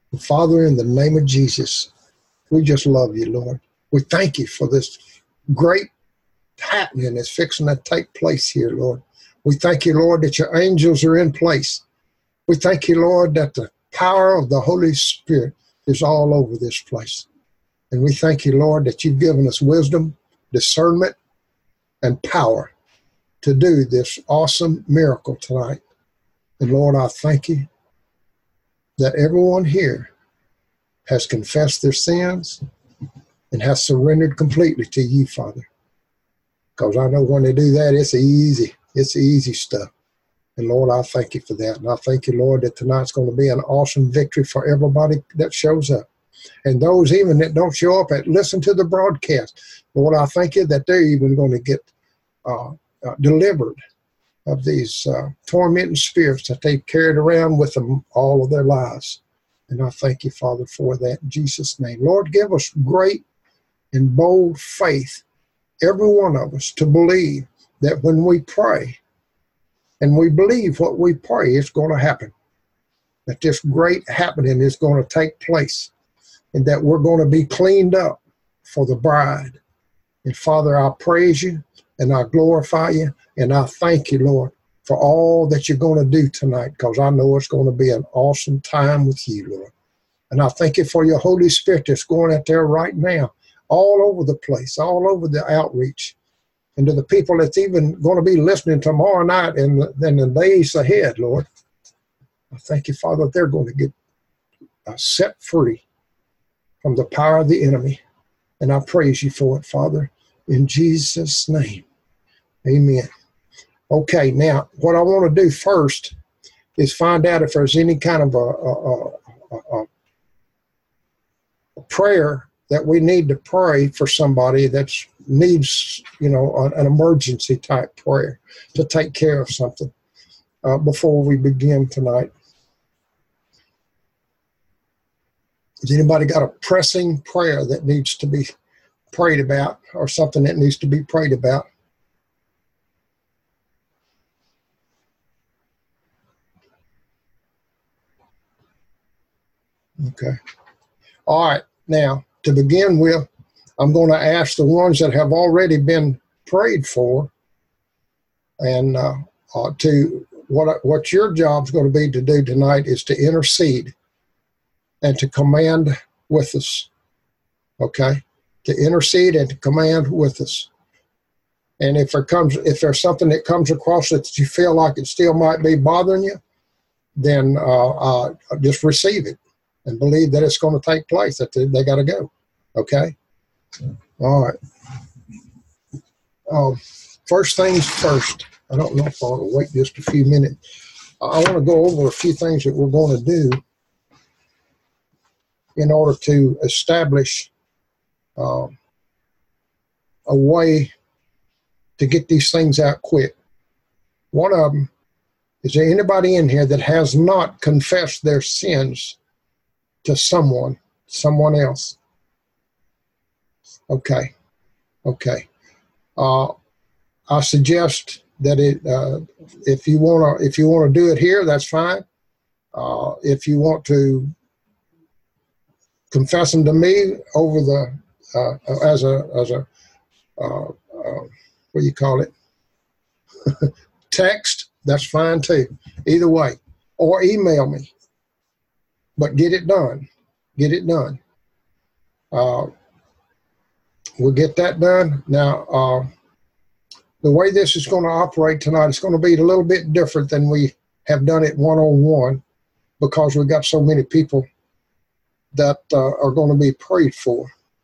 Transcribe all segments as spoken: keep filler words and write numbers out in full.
Father, in the name of Jesus, we just love you, Lord. We thank you for this great happening that's fixing to take place here, Lord. We thank you, Lord, that your angels are in place. We thank you, Lord, that the power of the Holy Spirit is all over this place. And we thank you, Lord, that you've given us wisdom, discernment, and power to do this awesome miracle tonight. And Lord, I thank you that everyone here has confessed their sins and has surrendered completely to you, Father. Because I know when they do that, it's easy. It's easy stuff. And Lord, I thank you for that. And I thank you, Lord, that tonight's going to be an awesome victory for everybody that shows up. And those even that don't show up and listen to the broadcast, Lord, I thank you that they're even going to get uh, uh, delivered of these uh, tormenting spirits that they've carried around with them all of their lives. And I thank you, Father, for that in Jesus' name. Lord, give us great and bold faith, every one of us, to believe that when we pray and we believe what we pray is going to happen, that this great happening is going to take place, and that we're going to be cleaned up for the bride. And Father, I praise you and I glorify you and I thank you, Lord, for all that you're going to do tonight, because I know it's going to be an awesome time with you, Lord. And I thank you for your Holy Spirit that's going out there right now, all over the place, all over the outreach, and to the people that's even going to be listening tomorrow night and then the days ahead, Lord. I thank you, Father, that they're going to get uh, set free from the power of the enemy. And I praise you for it, Father, in Jesus' name. Amen. Okay, now, what I want to do first is find out if there's any kind of a, a, a, a prayer that we need to pray for somebody that needs, you know, an, an emergency type prayer to take care of something uh, before we begin tonight. Has anybody got a pressing prayer that needs to be prayed about, or something that needs to be prayed about? Okay. All right. Now, to begin with, I'm going to ask the ones that have already been prayed for, and uh, uh, to what what your job's going to be to do tonight is to intercede and to command with us. Okay, to intercede and to command with us. And if there comes, if there's something that comes across that you feel like it still might be bothering you, then uh, uh, just receive it and believe that it's going to take place. That they, they got to go. Okay. All right. Um, first things first. I don't know if I'll wait just a few minutes. I want to go over a few things that we're going to do in order to establish uh, a way to get these things out quick. One of them, is there anybody in here that has not confessed their sins to someone, someone else? Okay, okay. Uh, I suggest that it, uh, if you wanna, if you wanna do it here, that's fine. Uh, if you want to confess them to me over the uh, as a as a uh, uh, what do you call it? Text, that's fine too. Either way, or email me. But get it done. Get it done. Uh, we'll get that done. Now, uh, the way this is going to operate tonight is going to be a little bit different than we have done it one-on-one, because we've got so many people that uh, are going to be prayed for.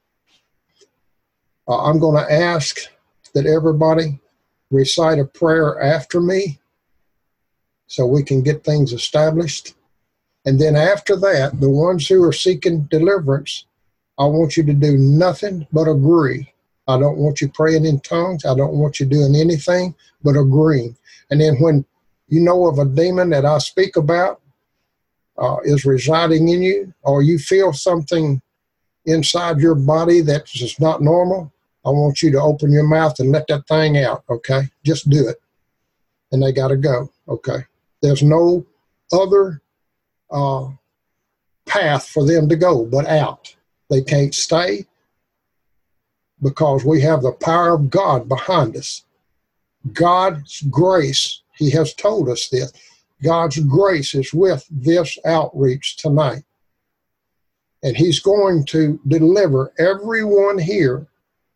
Uh, I'm going to ask that everybody recite a prayer after me so we can get things established. And then after that, the ones who are seeking deliverance, I want you to do nothing but agree. I don't want you praying in tongues. I don't want you doing anything but agreeing. And then when you know of a demon that I speak about uh, is residing in you, or you feel something inside your body that's just not normal, I want you to open your mouth and let that thing out, okay? Just do it. And they got to go, okay? There's no other uh, path for them to go but out. They can't stay because we have the power of God behind us. God's grace, he has told us this, God's grace is with this outreach tonight. And he's going to deliver everyone here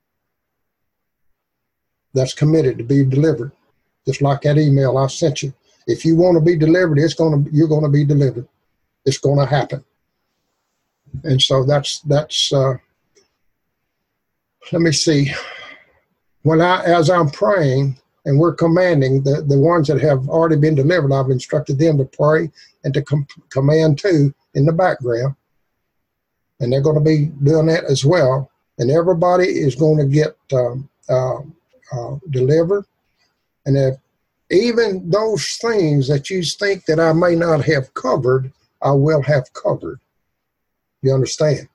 that's committed to be delivered. Just like that email I sent you. If you want to be delivered, it's going to, you're going to be delivered. It's going to happen. And so that's, that's, uh, let me see. When I, as I'm praying and we're commanding, the, the ones that have already been delivered, I've instructed them to pray and to com- command too in the background. And they're going to be doing that as well. And everybody is going to get um, uh, uh, delivered. And if even those things that you think that I may not have covered, I will have covered. You understand?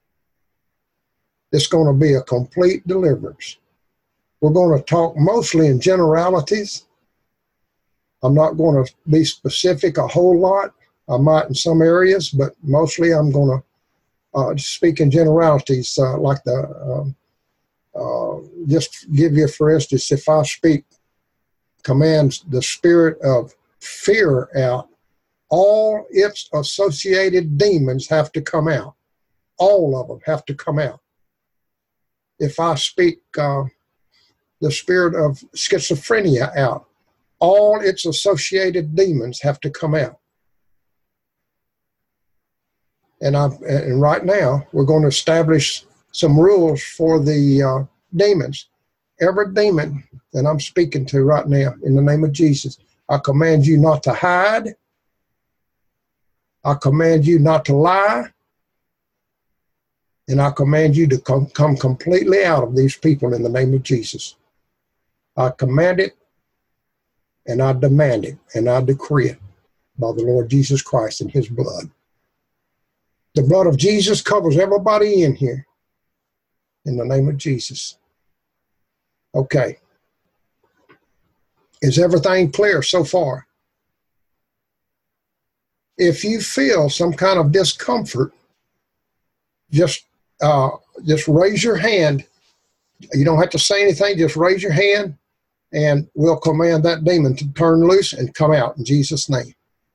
It's going to be a complete deliverance. We're going to talk mostly in generalities. I'm not going to be specific a whole lot. I might in some areas, but mostly I'm going to uh, speak in generalities, uh, like the, um, uh, just give you, for instance, if I speak, commands the spirit of fear out, all its associated demons have to come out. All of them have to come out. If I speak uh, the spirit of schizophrenia out, all its associated demons have to come out. And I and right now we're going to establish some rules for the uh, demons. Every demon that I'm speaking to right now, in the name of Jesus, I command you not to hide. I command you not to lie. And I command you to come, come completely out of these people in the name of Jesus. I command it, and I demand it, and I decree it by the Lord Jesus Christ and his blood. The blood of Jesus covers everybody in here in the name of Jesus. Okay. Is everything clear so far? If you feel some kind of discomfort, just uh, just raise your hand. You don't have to say anything. Just raise your hand, and we'll command that demon to turn loose and come out in Jesus' name.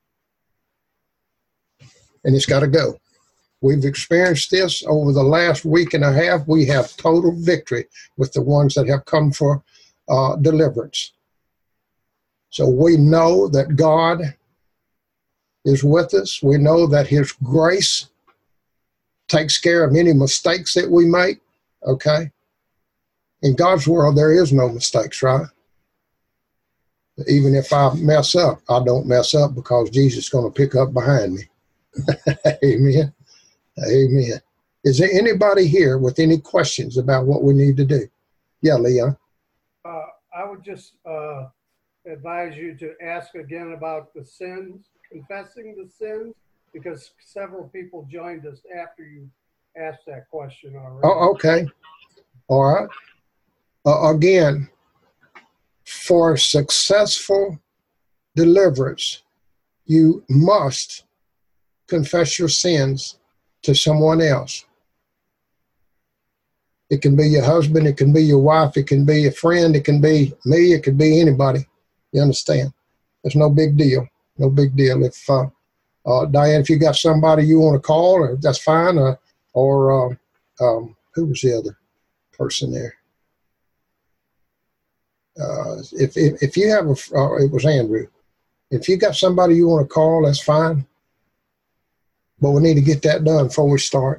And it's got to go. We've experienced this over the last week and a half. We have total victory with the ones that have come for uh, deliverance. So we know that God is with us. We know that his grace takes care of any mistakes that we make, okay? In God's world, there is no mistakes, right? Even if I mess up, I don't mess up because Jesus is going to pick up behind me. Amen. Amen. Is there anybody here with any questions about what we need to do? Yeah, Leon. Uh, I would just uh, advise you to ask again about the sins, confessing the sins, because several people joined us after you asked that question already. Oh, okay. All right. Uh, again, for successful deliverance, you must confess your sins to someone else. It can be your husband, it can be your wife, it can be a friend, it can be me, it could be anybody. You understand? It's no big deal. No big deal. If uh, uh, Diane, if you got somebody you want to call, or that's fine. Uh, or uh, um, who was the other person there? Uh, if, if if you have a, uh, it was Andrew. If you got somebody you want to call, that's fine. But we need to get that done before we start.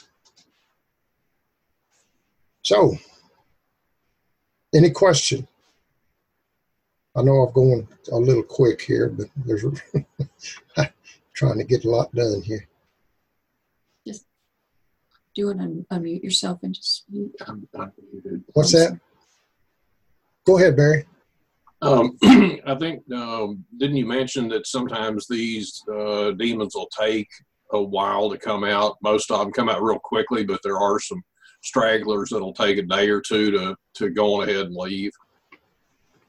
So, any question? I know I'm going a little quick here, but there's trying to get a lot done here. Just do it and unmute yourself and just mute. What's that? Go ahead, Barry. Um, I think, um, didn't you mention that sometimes these uh, demons will take a while to come out? Most of them come out real quickly, but there are some stragglers that'll take a day or two to, to go on ahead and leave.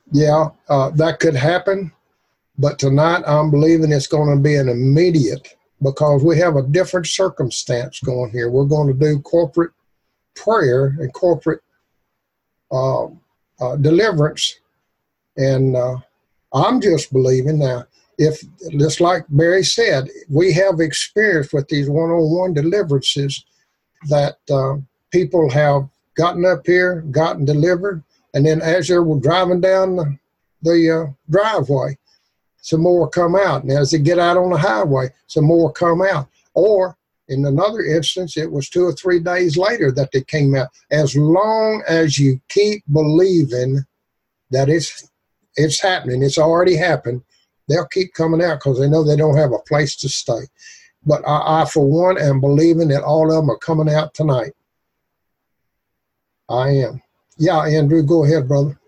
Yeah, uh, that could happen. But tonight I'm believing it's going to be an immediate because we have a different circumstance going here. We're going to do corporate prayer and corporate uh, uh, deliverance. And uh, I'm just believing now, if, just like Barry said, we have experience with these one-on-one deliverances that uh, people have gotten up here, gotten delivered, and then as they were driving down the, the uh, driveway, some more come out. And as they get out on the highway, some more come out. Or in another instance, it was two or three days later that they came out. As long as you keep believing that it's it's happening, it's already happened, they'll keep coming out because they know they don't have a place to stay. But I, I, for one, am believing that all of them are coming out tonight. I am. Yeah, Andrew, go ahead, brother.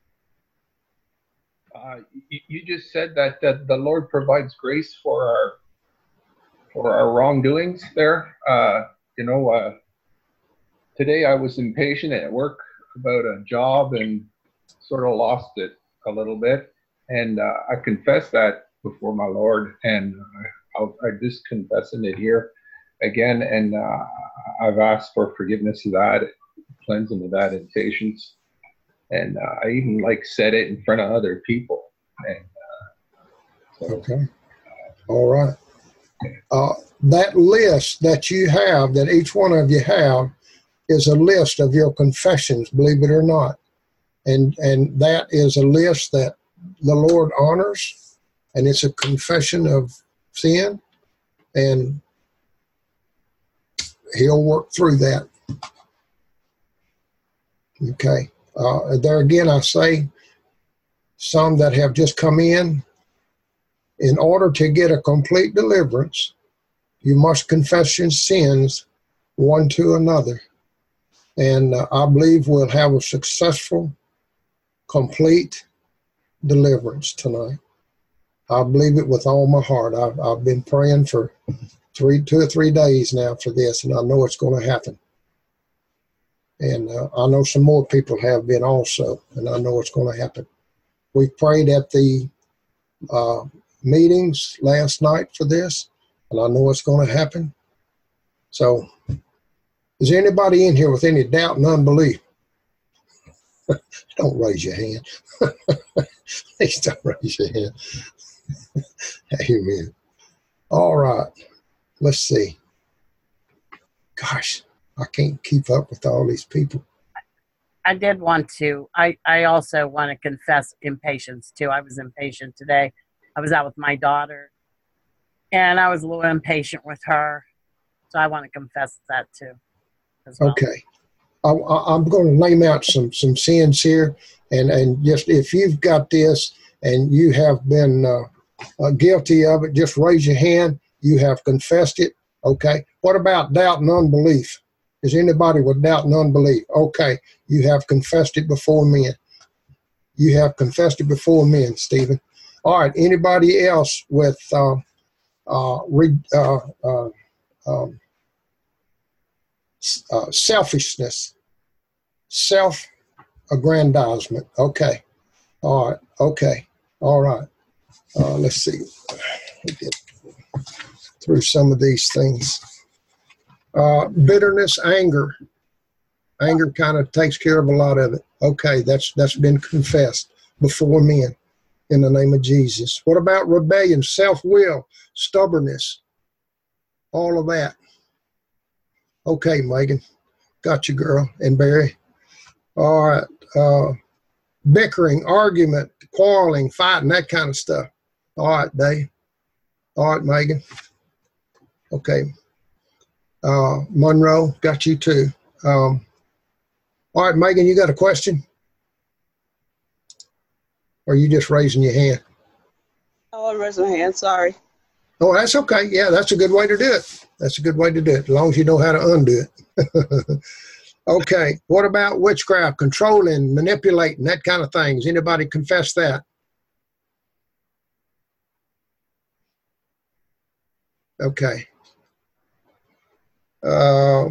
Uh, you, you just said that, that the Lord provides grace for our for our wrongdoings there. Uh, you know, uh, today I was impatient at work about a job and sort of lost it a little bit. And uh, I confessed that before my Lord, and uh, I, I just confessing it here again. And uh, I've asked for forgiveness of that, cleansing of that, and patience. And uh, I even like said it in front of other people. And uh, so, okay. All right. Uh, that list that you have, that each one of you have, is a list of your confessions, believe it or not. And and that is a list that the Lord honors, and it's a confession of sin, and he'll work through that. Okay. Uh, there again, I say, some that have just come in, in order to get a complete deliverance, you must confess your sins one to another. And uh, I believe we'll have a successful, complete deliverance tonight. I believe it with all my heart. I've, I've been praying for three, two or three days now for this, and I know it's going to happen. And uh, I know some more people have been also, and I know it's going to happen. We prayed at the uh, meetings last night for this, and I know it's going to happen. So, is there anybody in here with any doubt and unbelief? Don't raise your hand. Please don't raise your hand. Amen. All right. Let's see. Gosh, I can't keep up with all these people. I did want to. I, I also want to confess impatience, too. I was impatient today. I was out with my daughter, and I was a little impatient with her. So I want to confess that, too. As well. Okay. I, I, I'm going to name out some, some sins here. And, and just if you've got this and you have been uh, uh, guilty of it, just raise your hand. You have confessed it. Okay. What about doubt and unbelief? Is anybody with doubt and unbelief? Okay. You have confessed it before men. You have confessed it before men, Stephen. All right. Anybody else with uh, uh, re, uh, uh, um, uh, selfishness, self-aggrandizement? Okay. All right. Okay. All right. Uh, let's see. Let me get through some of these things. Uh, bitterness, anger. Anger kind of takes care of a lot of it. Okay, that's that's been confessed before men in the name of Jesus. What about rebellion, self-will, stubbornness, all of that? Okay, Megan, got you, girl, and Barry. All right, uh, bickering, argument, quarreling, fighting, that kind of stuff. All right, Dave. All right, Megan. Okay. Uh, Monroe, got you too. Um, all right, Megan, you got a question? Or are you just raising your hand? Oh, I raised my hand, sorry. Oh, that's okay. Yeah, that's a good way to do it. That's a good way to do it, as long as you know how to undo it. Okay, what about witchcraft, controlling, manipulating, that kind of thing? Does anybody confess that? Okay. Uh,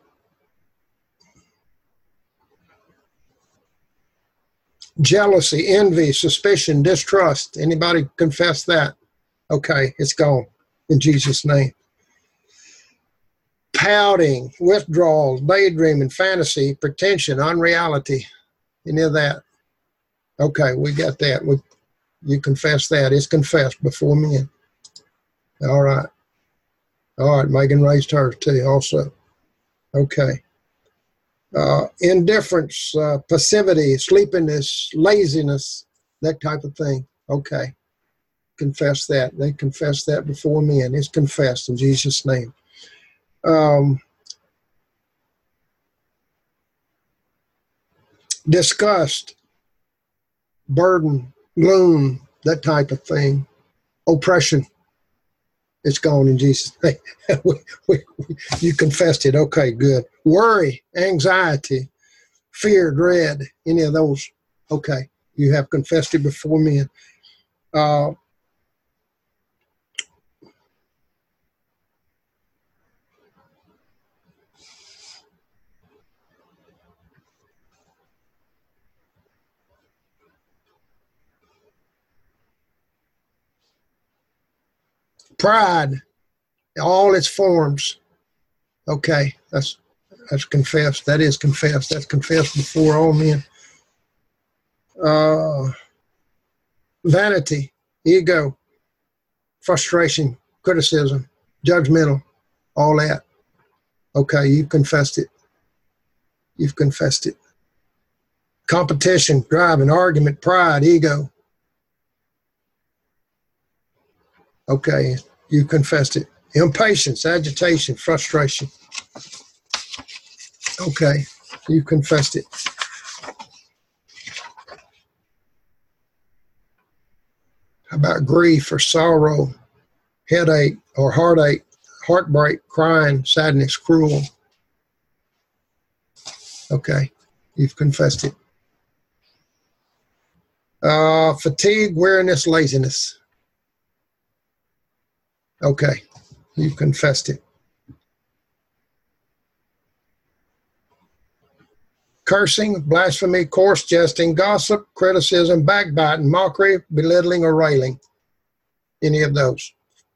jealousy, envy, suspicion, distrust. Anybody confess that? Okay, it's gone. in Jesus' name. Pouting, withdrawal, daydreaming, fantasy, pretension, unreality, any of that. Okay, we got that. We, you confess that. It's confessed before men. All right. All right, Megan raised hers too also. Okay. Uh, indifference, uh, passivity, sleepiness, laziness, that type of thing. Okay. Confess that. They confess that before men. It's confessed in Jesus' name. Um, disgust, burden, gloom, that type of thing. Oppression. It's gone in Jesus' name. we, we, we, you confessed it. Okay, good. Worry, anxiety, fear, dread, any of those. Okay, you have confessed it before men. Uh, pride, all its forms. Okay, that's that's confessed. That is confessed. That's confessed before all men. Uh, vanity, ego, frustration, criticism, judgmental, all that. Okay, you've confessed it. You've confessed it. Competition, driving, argument, pride, ego. Okay, you confessed it. Impatience, agitation, frustration. Okay, you confessed it. How about grief or sorrow, headache or heartache, heartbreak, crying, sadness, cruel? Okay, you've confessed it. Uh, fatigue, weariness, laziness. Okay, you've confessed it. Cursing, blasphemy, coarse jesting, gossip, criticism, backbiting, mockery, belittling, or railing. Any of those.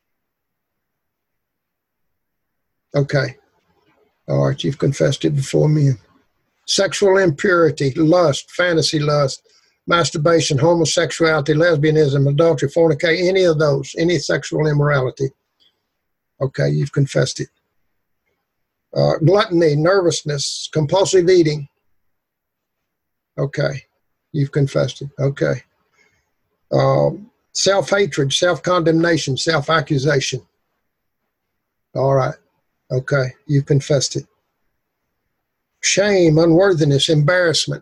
Okay. All right, you've confessed it before me. Sexual impurity, lust, fantasy lust, masturbation, homosexuality, lesbianism, adultery, fornication, any of those, any sexual immorality. Okay, you've confessed it. Uh, gluttony, nervousness, compulsive eating. Okay, you've confessed it. Okay. Um, self-hatred, self-condemnation, self-accusation. All right. Okay, you've confessed it. Shame, unworthiness, embarrassment.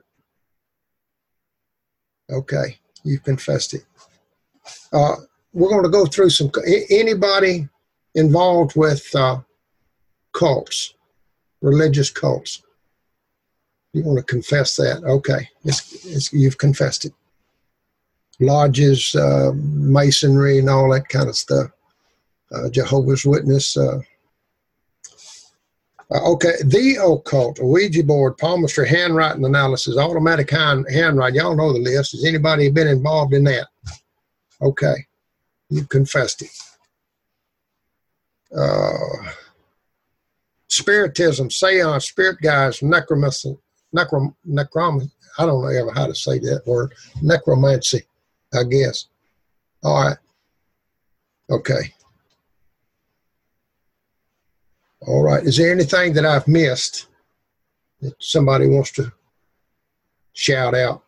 Okay, you've confessed it. Uh, we're going to go through some, anybody involved with uh, cults, religious cults. You want to confess that? Okay, it's, it's, you've confessed it. Lodges, uh, masonry, and all that kind of stuff. Uh, Jehovah's Witness. Uh, uh, okay, the occult, Ouija board, palmistry, handwriting analysis, automatic hand, handwriting. Y'all know the list. Has anybody been involved in that? Okay, you've confessed it. Uh, spiritism, seance, spirit guides, necromancy. Necrom, necrom, I don't know ever how to say that word. Necromancy, I guess. All right. Okay. All right. Is there anything that I've missed that somebody wants to shout out?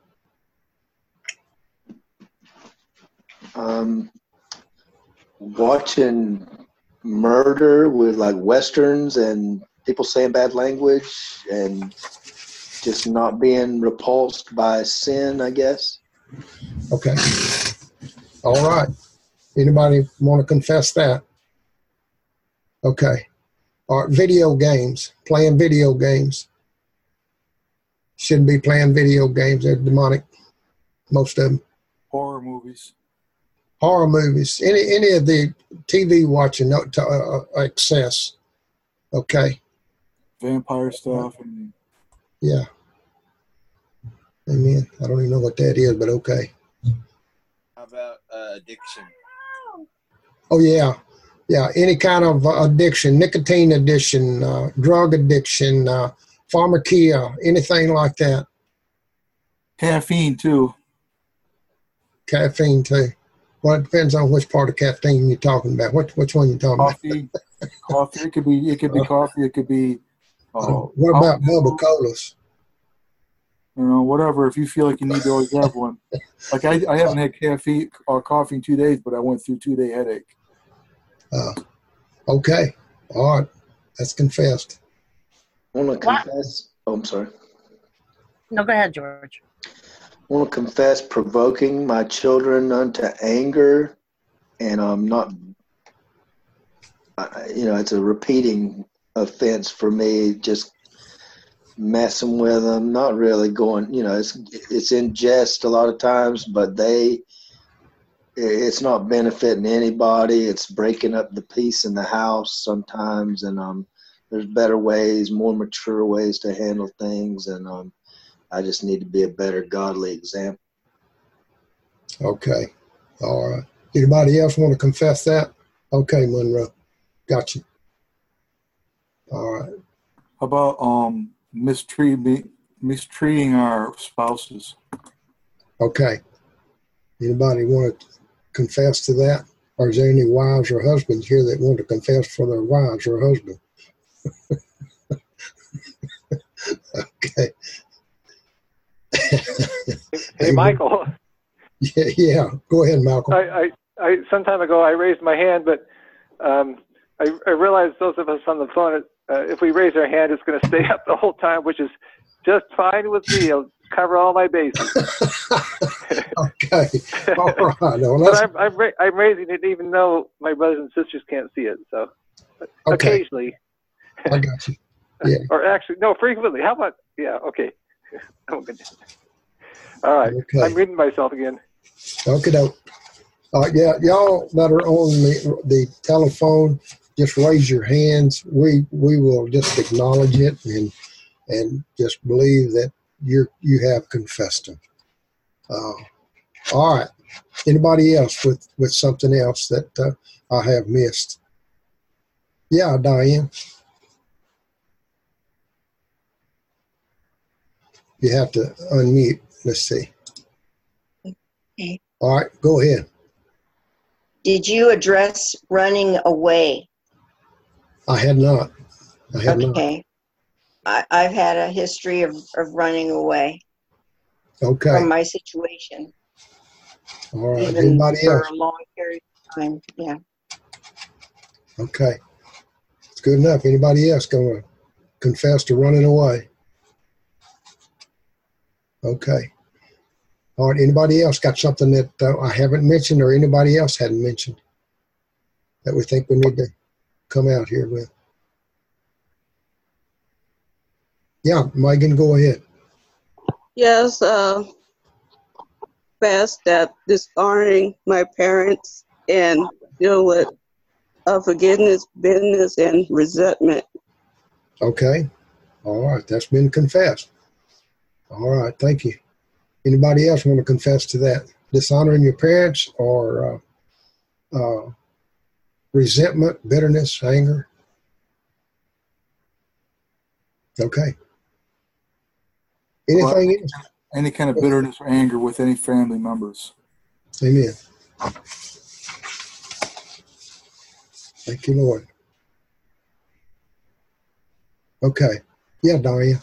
Um, watching murder with like Westerns and people saying bad language and just not being repulsed by sin, I guess. Okay. All right. Anybody want to confess that? Okay. All right. Video games. Playing video games. Shouldn't be playing video games. They're demonic. Most of them. Horror movies. Horror movies. Any any of the T V watching uh, uh, excess. Okay. Vampire stuff. And yeah. Amen. I don't even know what that is, but okay. How about uh, addiction? Oh, yeah. Yeah, any kind of addiction, nicotine addiction, uh, drug addiction, uh, pharmakia, anything like that. Caffeine too. Caffeine too. Well, it depends on which part of caffeine you're talking about. Which which one you're talking Coffee. Coffee. It could be. It could be Uh, coffee. It could be. about? Uh, Uh, what about alcohol, bubble colas? You know, whatever. If you feel like you need to always have one. Like I, I haven't had caffeine or coffee in two days, but I went through two day headache. Uh, okay. All right. That's confessed. I want to What? confess. Oh, I'm sorry. No, go ahead, George. I want to confess provoking my children unto anger, and I'm not. I- You know, it's a repeating offense for me. Just messing with them, not really going. You know, it's it's in jest a lot of times, but they. It's not benefiting anybody. It's breaking up the peace in the house sometimes, and um, there's better ways, more mature ways to handle things, and um, I just need to be a better godly example. Okay. All right. Anybody else want to confess that? Okay, Monroe. Got you. All right. How about um mistreating mistreating our spouses? Okay. Anybody want to confess to that? Or is there any wives or husbands here that want to confess for their wives or husband? Okay. Hey, Michael. Yeah, yeah. Go ahead, Malcolm. I, I, I some time ago I raised my hand, but um, I, I realized those of us on the phone, uh, if we raise our hand, it's going to stay up the whole time, which is just fine with me. I'll cover all my bases. Okay. All right. Well, But let's, I'm, I'm, ra- I'm raising it even though my brothers and sisters can't see it. So okay. occasionally, I got you. Yeah. or actually, no, frequently. How about, yeah, okay. Oh, goodness. All right. Okay. I'm reading myself again. Okay, doke. Uh, yeah, y'all that are on the, the telephone, just raise your hands. We we will just acknowledge it and and just believe that you you have confessed them. Uh, all right. Anybody else with with something else that uh, I have missed? Yeah, Diane. You have to unmute. Let's see. Okay. All right, go ahead. Did you address running away? I had not. I had not. Okay. I, I've had a history of, of running away Okay. from my situation, All right. even Anybody for else? a long period of time. Yeah. Okay. It's good enough. Anybody else going to confess to running away? Okay. All right. Anybody else got something that uh, I haven't mentioned or anybody else hadn't mentioned that we think we need to come out here with? Yeah, Megan, go ahead. Yes, uh, fast that dishonoring my parents and deal with uh, forgiveness, bitterness, and resentment. Okay. All right. That's been confessed. All right. Thank you. Anybody else want to confess to that? Dishonoring your parents or uh, uh, resentment, bitterness, anger? Okay. Anything else? Any kind of bitterness or anger with any family members. Amen. Thank you, Lord. Okay. Yeah, Diane.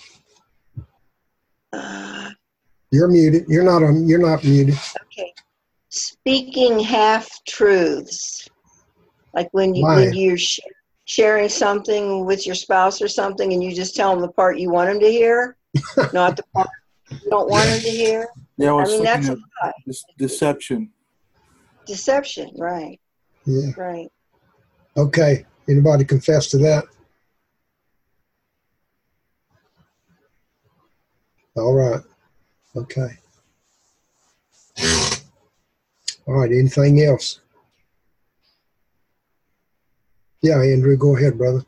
Uh, You're muted. You're not on. You're not muted. okay. Speaking half truths, like when you Why? when you're sh- sharing something with your spouse or something, and you just tell them the part you want them to hear, not the part you don't want them to hear. Yeah, I I was mean, that's a thinking lie. of this deception. Deception, right? Yeah. Right. Okay. Anybody confess to that? All right. Okay. All right. Anything else? Yeah, Andrew, go ahead, brother.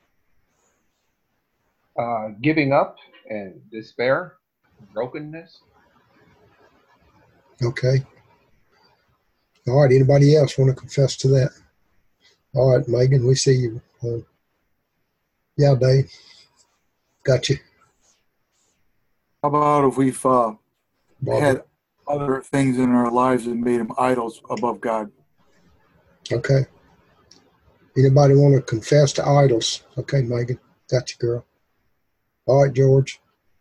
Uh, giving up and despair, brokenness. Okay. All right. Anybody else want to confess to that? All right, Megan, we see you. Uh, yeah, Dave. Got you. How about if we've uh, Barbara. had other things in our lives and made them idols above God? Okay. Anybody want to confess to idols? Okay, Megan. Got you, girl. All right, George.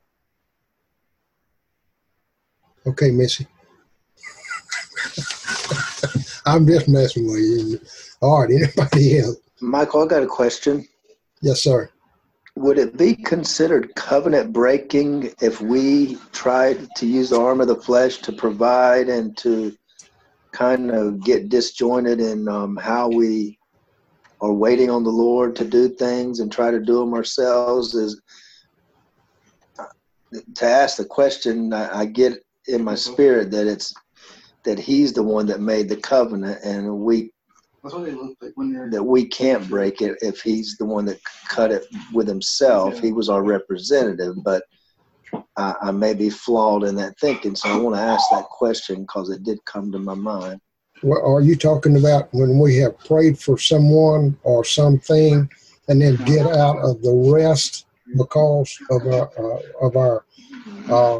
Okay, Missy. I'm just messing with you. All right, anybody else? Michael, I got a question. Yes, sir. Would it be considered covenant breaking if we tried to use the arm of the flesh to provide and to kind of get disjointed in um, how we are waiting on the Lord to do things and try to do them ourselves? Is to ask the question, I, I get in my spirit that it's that He's the one that made the covenant, and we That's what they look like when they're. that we can't break it if He's the one that cut it with Himself. He was our representative, but I, I may be flawed in that thinking, so I want to ask that question because it did come to my mind. Well, are you talking about when we have prayed for someone or something and then get out of the rest because of our, uh, of our uh,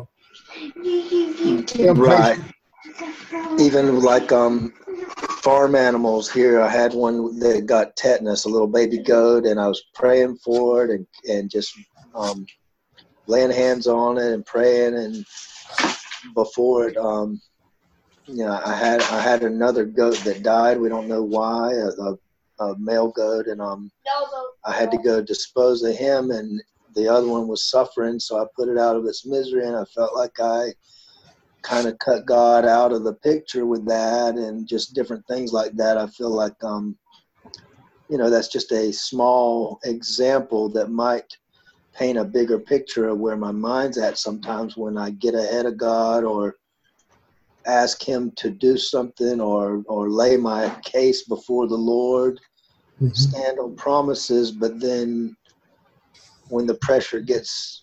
Right. Even like um, farm animals here, I had one that got tetanus, a little baby goat, and I was praying for it and, and just um, laying hands on it and praying. And before it, um, you know, I had I had another goat that died. We don't know why, a, a, a male goat, and um, I had to go dispose of him, and the other one was suffering, so I put it out of its misery, and I felt like I kind of cut God out of the picture with that, and just different things like that. I feel like, um, you know, that's just a small example that might paint a bigger picture of where my mind's at sometimes when I get ahead of God or ask Him to do something or, or lay my case before the Lord, mm-hmm. stand on promises, but then when the pressure gets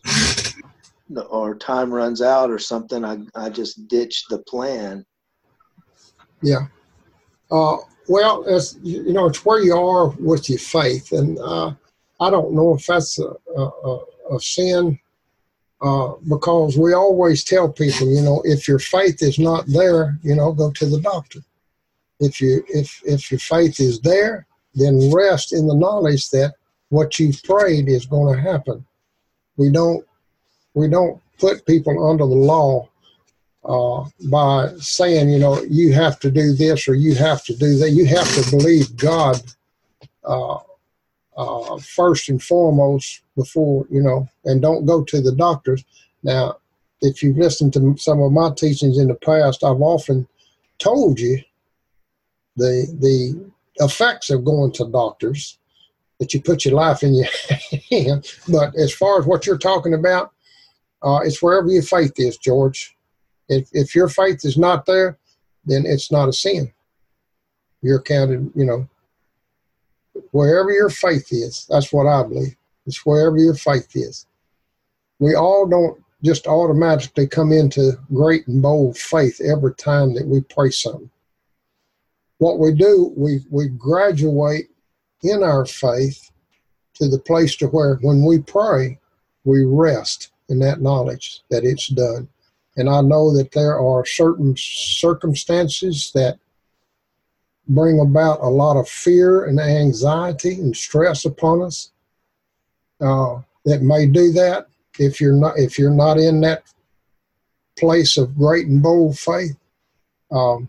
or time runs out or something, I, I just ditch the plan. Yeah. Uh, well, it's, you know, it's where you are with your faith. And uh, I don't know if that's a, a, a sin uh, because we always tell people, you know, if your faith is not there, you know, go to the doctor. If you if if your faith is there, then rest in the knowledge that what you've prayed is going to happen. We don't we don't put people under the law uh, by saying, you know, you have to do this or you have to do that. You have to believe God uh, uh, first and foremost before, you know, and don't go to the doctors. Now, if you've listened to some of my teachings in the past, I've often told you the the effects of going to doctors, that you put your life in your hand. But as far as what you're talking about, uh, it's wherever your faith is, George. If if your faith is not there, then it's not a sin. You're counted, you know, wherever your faith is. That's what I believe. It's wherever your faith is. We all don't just automatically come into great and bold faith every time that we pray something. What we do, we, we graduate in our faith to the place to where when we pray, we rest in that knowledge that it's done. And I know that there are certain circumstances that bring about a lot of fear and anxiety and stress upon us uh, that may do that if you're not if you're not in that place of great and bold faith. Um,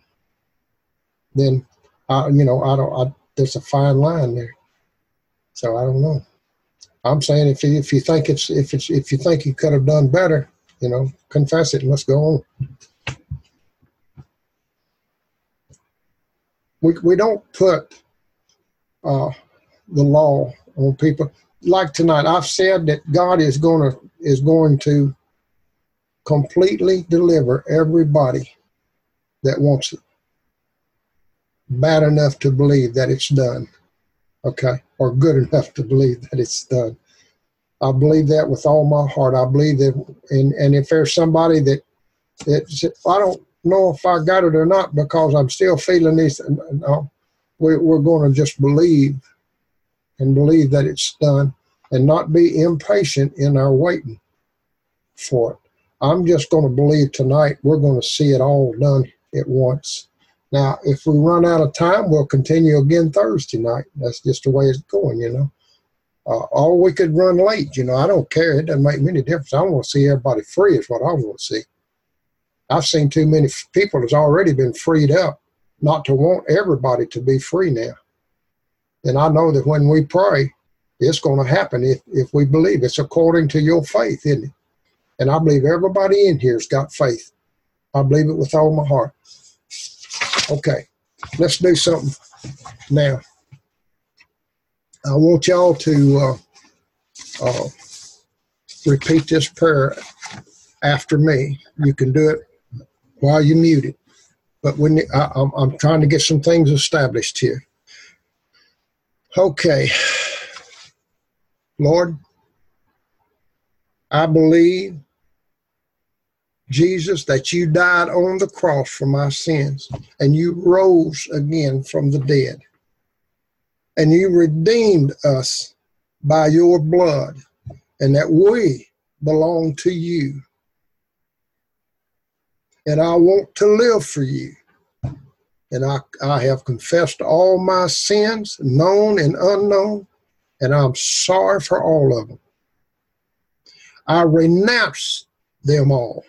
then I, you know, I don't. I, there's a fine line there, so I don't know. I'm saying if you, if you think it's if it's if you think you could have done better, you know, confess it and let's go on. We we don't put uh, the law on people. Like tonight, I've said that God is going to is going to completely deliver everybody that wants it. Bad enough to believe that it's done, okay, or good enough to believe that it's done. I believe that with all my heart. I believe that, and, and if there's somebody that, that I don't know if I got it or not because I'm still feeling these, no, we, we're going to just believe and believe that it's done and not be impatient in our waiting for it. I'm just going to believe tonight we're going to see it all done at once. Now, if we run out of time, we'll continue again Thursday night. That's just the way it's going, you know. Uh, or we could run late, you know. I don't care. It doesn't make me any difference. I want to see everybody free is what I want to see. I've seen too many people that's already been freed up not to want everybody to be free now. And I know that when we pray, it's going to happen if, if we believe. It's according to your faith, isn't it? And I believe everybody in here's got faith. I believe it with all my heart. Okay, let's do something now. I want y'all to uh, uh, repeat this prayer after me. You can do it while you're muted. But when you, I, I'm, I'm trying to get some things established here. Okay. Lord, I believe, Jesus, that you died on the cross for my sins, and you rose again from the dead, and you redeemed us by your blood, and that we belong to you. And I want to live for you. And I, I have confessed all my sins, known and unknown, and I'm sorry for all of them. I renounce them all.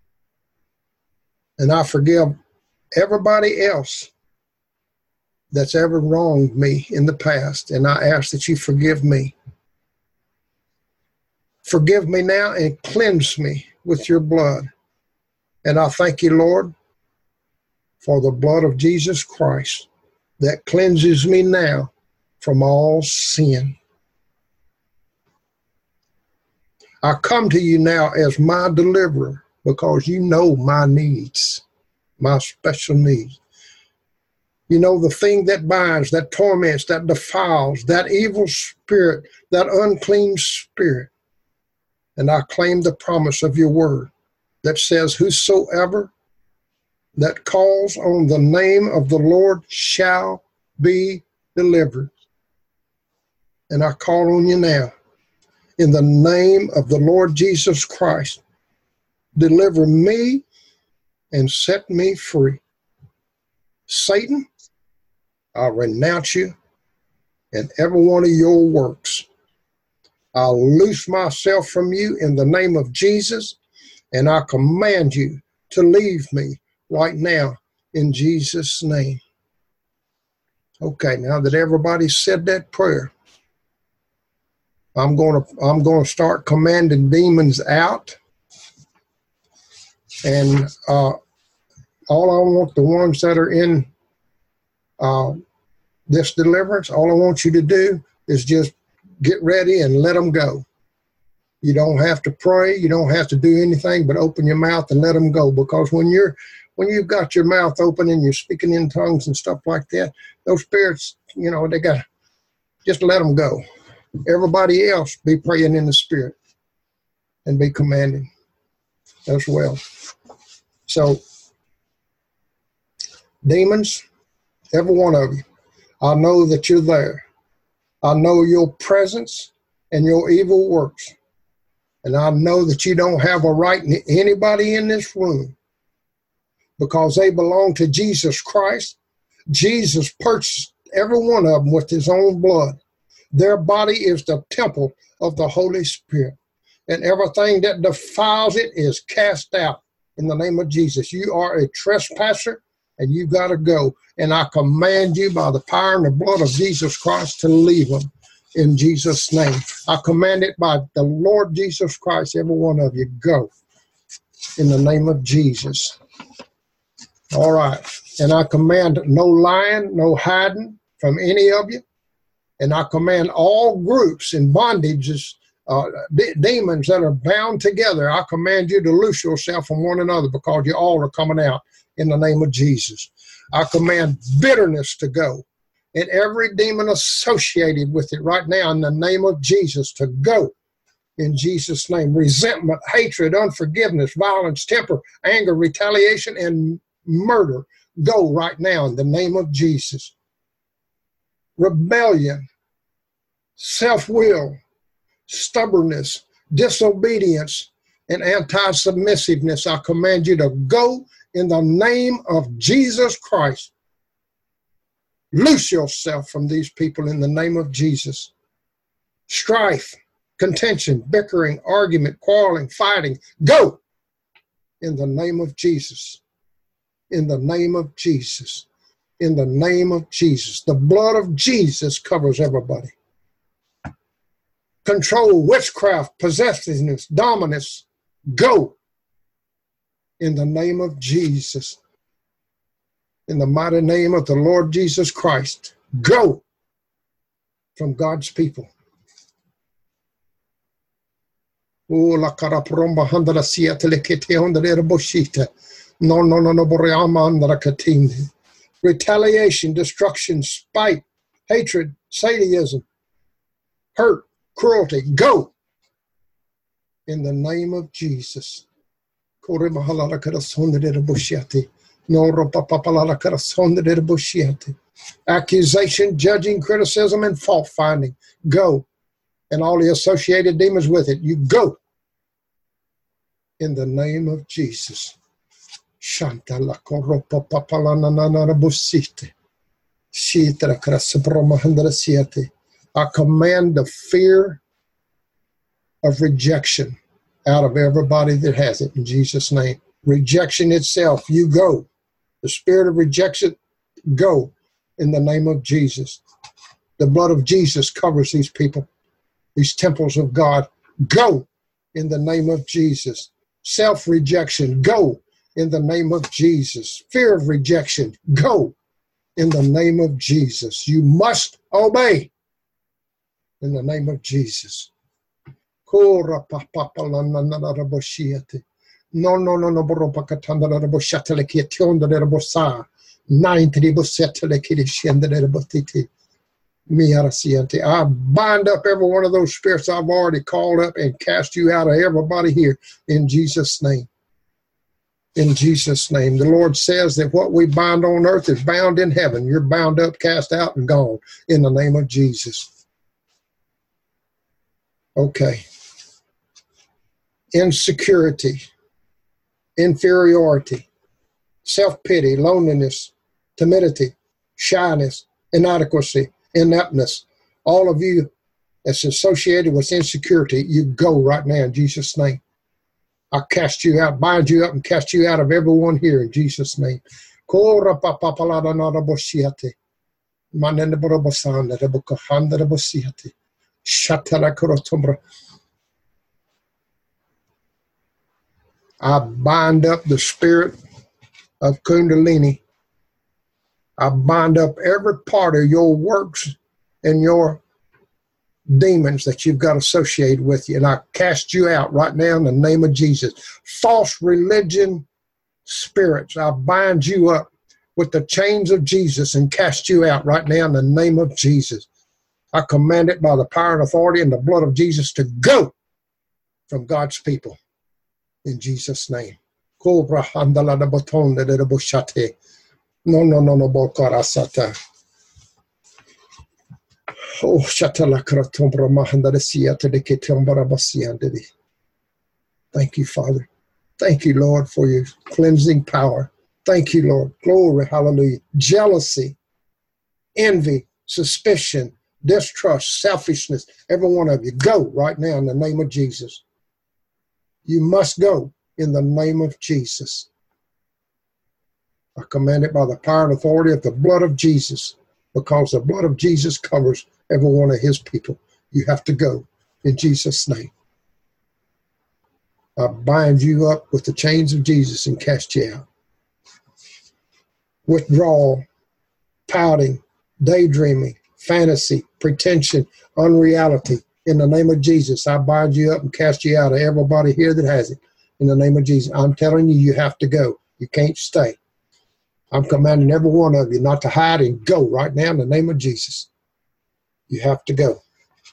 And I forgive everybody else that's ever wronged me in the past. And I ask that you forgive me. Forgive me now and cleanse me with your blood. And I thank you, Lord, for the blood of Jesus Christ that cleanses me now from all sin. I come to you now as my deliverer because you know my needs, my special needs. You know the thing that binds, that torments, that defiles, that evil spirit, that unclean spirit. And I claim the promise of your word that says, whosoever that calls on the name of the Lord shall be delivered. And I call on you now, in the name of the Lord Jesus Christ, deliver me and set me free. Satan, I renounce you and every one of your works. I'll loose myself from you in the name of Jesus, and I command you to leave me right now in Jesus' name. Okay, now that everybody said that prayer, I'm going to I'm going to start commanding demons out. And uh, all I want, the ones that are in uh, this deliverance, all I want you to do is just get ready and let them go. You don't have to pray. You don't have to do anything but open your mouth and let them go. Because when you're when you've got your mouth open and you're speaking in tongues and stuff like that, those spirits, you know, they got just let them go. Everybody else be praying in the spirit and be commanding as well. So, demons, every one of you, I know that you're there. I know your presence and your evil works. And I know that you don't have a right in anybody in this room because they belong to Jesus Christ. Jesus purchased every one of them with his own blood. Their body is the temple of the Holy Spirit. And everything that defiles it is cast out in the name of Jesus. You are a trespasser and you got to go. And I command you by the power and the blood of Jesus Christ to leave them in Jesus' name. I command it by the Lord Jesus Christ, every one of you, go in the name of Jesus. All right. And I command no lying, no hiding from any of you. And I command all groups and bondages, uh, de- demons that are bound together, I command you to loose yourself from one another because you all are coming out in the name of Jesus. I command bitterness to go and every demon associated with it right now in the name of Jesus to go in Jesus' name. Resentment, hatred, unforgiveness, violence, temper, anger, retaliation, and murder, go right now in the name of Jesus. rebellion, self-will, stubbornness, disobedience, and anti-submissiveness. I command you to go in the name of Jesus Christ. Loose yourself from these people in the name of Jesus. Strife, contention, bickering, argument, quarreling, fighting, go in the name of Jesus. In the name of Jesus. In the name of Jesus. The blood of Jesus covers everybody. Control, witchcraft, possessiveness, dominance, go in the name of Jesus. In the mighty name of the Lord Jesus Christ, go from God's people. Oh, la carapromba handala siatele kete ondere boshita. No, no, no, no, boreama andara katindi. Retaliation, destruction, spite, hatred, sadism, hurt, cruelty, go in the name of Jesus. Kore mahalala karasondere boshiati. No ropapapalala karasondere boshiati. Accusation, judging, criticism, and fault finding, go. And all the associated demons with it, you go in the name of Jesus. Shantala koropapapalana bosite. Shitra krasabromahanda siati. I command the fear of rejection out of everybody that has it in Jesus' name. Rejection itself, you go. The spirit of rejection, go in the name of Jesus. The blood of Jesus covers these people, these temples of God. Go in the name of Jesus. Self-rejection, go in the name of Jesus. Fear of rejection, go in the name of Jesus. You must obey in the name of Jesus. No, no, no, no, borobakatanda la boshatele kietionda la bosa. Nine to the bosetele kidishenda la botiti. Miarasiante. I bind up every one of those spirits I've already called up and cast you out of everybody here in Jesus' name. In Jesus' name. The Lord says that what we bind on earth is bound in heaven. You're bound up, cast out, and gone in the name of Jesus. Okay. Insecurity, inferiority, self-pity, loneliness, timidity, shyness, inadequacy, ineptness. All of you that's associated with insecurity, you go right now in Jesus' name. I cast you out, bind you up, and cast you out of everyone here in Jesus' name. I bind up the spirit of Kundalini. I bind up every part of your works and your demons that you've got associated with you. And I cast you out right now in the name of Jesus. False religion spirits, I bind you up with the chains of Jesus and cast you out right now in the name of Jesus. I command it by the power and authority and the blood of Jesus to go from God's people. In Jesus' name. No, no, no, no, bokarasata. Oh, shatalakratambra mahandarasiata de ketambarabasiandidi. Thank you, Father. Thank you, Lord, for your cleansing power. Thank you, Lord. Glory, hallelujah. Jealousy, envy, suspicion, distrust, selfishness, every one of you, go right now in the name of Jesus. You must go in the name of Jesus. I command it by the power and authority of the blood of Jesus, because the blood of Jesus covers every one of his people. You have to go in Jesus' name. I bind you up with the chains of Jesus and cast you out. Withdrawal, pouting, daydreaming, fantasy, pretension, unreality. In the name of Jesus, I bind you up and cast you out of everybody here that has it. In the name of Jesus, I'm telling you, you have to go. You can't stay. I'm commanding every one of you not to hide and go right now in the name of Jesus. You have to go.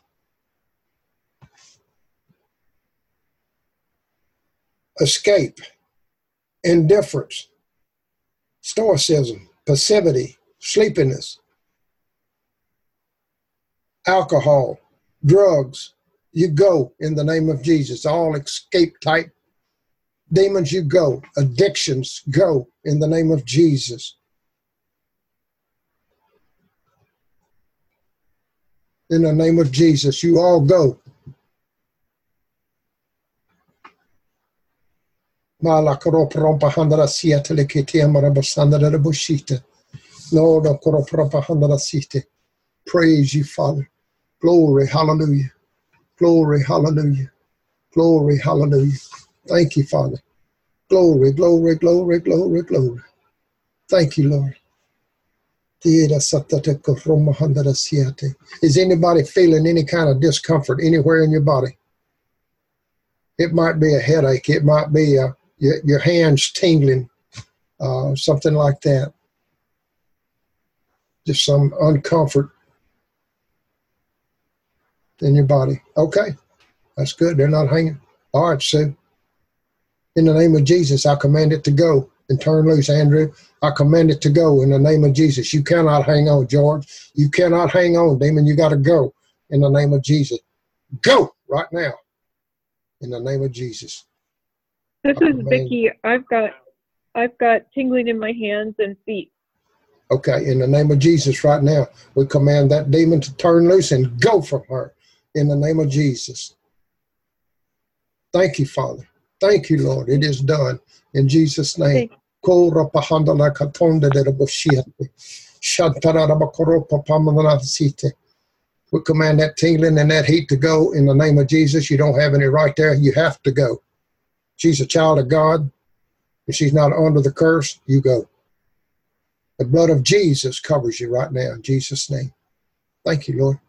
Escape, indifference, stoicism, passivity, sleepiness, alcohol, drugs, you go in the name of Jesus. All escape type demons, you go. Addictions, go in the name of Jesus. In the name of Jesus, you all go. Praise you, Father. Glory, hallelujah. Glory, hallelujah. Glory, hallelujah. Thank you, Father. Glory, glory, glory, glory, glory. Thank you, Lord. Is anybody feeling any kind of discomfort anywhere in your body? It might be a headache. It might be a, your, your hands tingling, uh, something like that. Just some uncomfort in your body. Okay, that's good. They're not hanging. All right, Sue. In the name of Jesus, I command it to go and turn loose, Andrew. I command it to go in the name of Jesus. You cannot hang on, George. You cannot hang on, demon. You got to go in the name of Jesus. Go right now in the name of Jesus. This I is command- Vicky. I've got, I've got tingling in my hands and feet. Okay, in the name of Jesus right now, we command that demon to turn loose and go from her in the name of Jesus. Thank you, Father. Thank you, Lord. It is done in Jesus' name. We command that tingling and that heat to go in the name of Jesus. You don't have any right there. You have to go. She's a child of God. If she's not under the curse, you go. The blood of Jesus covers you right now in Jesus' name. Thank you, Lord.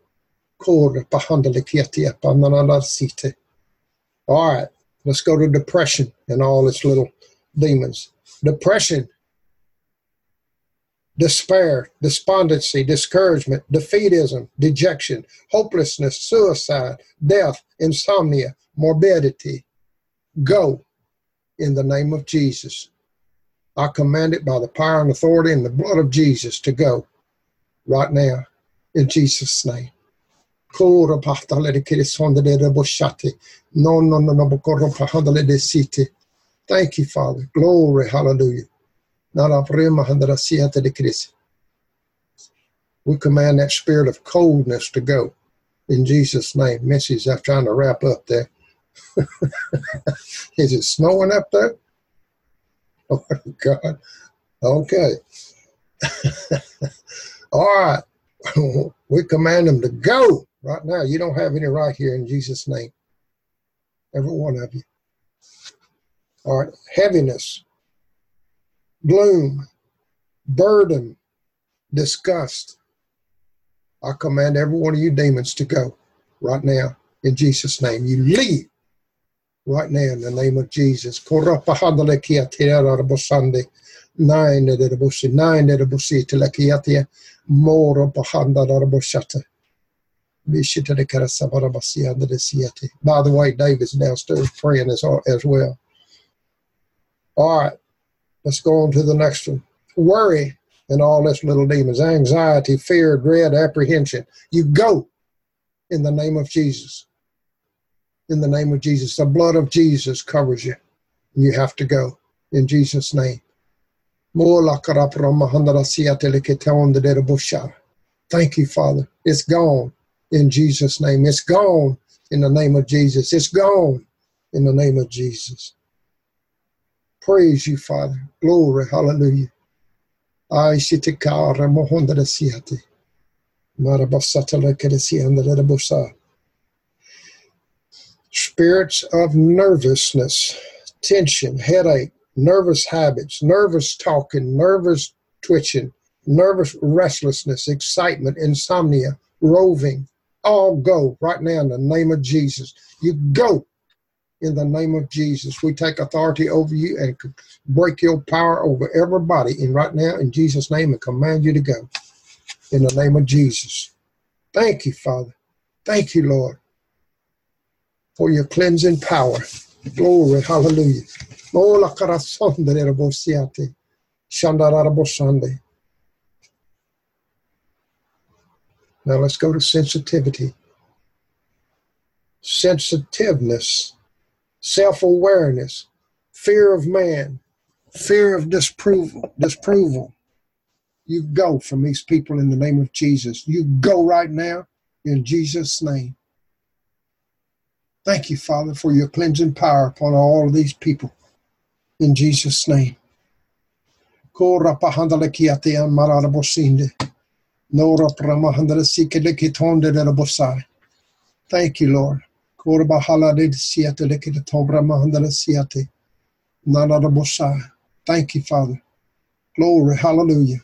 All right, let's go to depression and all its little demons. Depression, despair, despondency, discouragement, defeatism, dejection, hopelessness, suicide, death, insomnia, morbidity. Go in the name of Jesus. I command it by the power and authority and the blood of Jesus to go right now in Jesus' name. No, no, no, no. Thank you, Father. Glory, hallelujah. We command that spirit of coldness to go in Jesus' name. Missy's I'm trying to wrap up there. Is it snowing up there? Oh, God. Okay. All right. We command them to go right now. You don't have any right here in Jesus' name. Every one of you. All right. Heaviness, gloom, burden, disgust. I command every one of you demons to go right now in Jesus' name. You leave right now in the name of Jesus. Nine de the bush, nine de the bushi to Lakiatia, more of Bahanda Raboshata. Bishop to the Karasabarabasia under the Siati. By the way, David's downstairs praying as, as well. All right, let's go on to the next one. Worry and all this little demons, anxiety, fear, dread, apprehension. You go in the name of Jesus. In the name of Jesus. The blood of Jesus covers you. You have to go in Jesus' name. Thank you, Father. It's gone in Jesus' name. It's gone in the name of Jesus. It's gone in the name of Jesus. Praise you, Father. Glory. Hallelujah. Spirits of nervousness, tension, headache, nervous habits, nervous talking, nervous twitching, nervous restlessness, excitement, insomnia, roving, all go right now in the name of Jesus. You go in the name of Jesus. We take authority over you and break your power over everybody in right now in Jesus' name and command you to go in the name of Jesus. Thank you, Father. Thank you, Lord, for your cleansing power. Glory, hallelujah. Ola corazón de la bociate, shandarara bosande. Now let's go to sensitivity. Sensitiveness, self-awareness, fear of man, fear of disapproval, disapproval. You go from these people in the name of Jesus. You go right now in Jesus' name. Thank you, Father, for your cleansing power upon all of these people in Jesus' name. Thank you, Lord. Thank you, Father. Glory, hallelujah.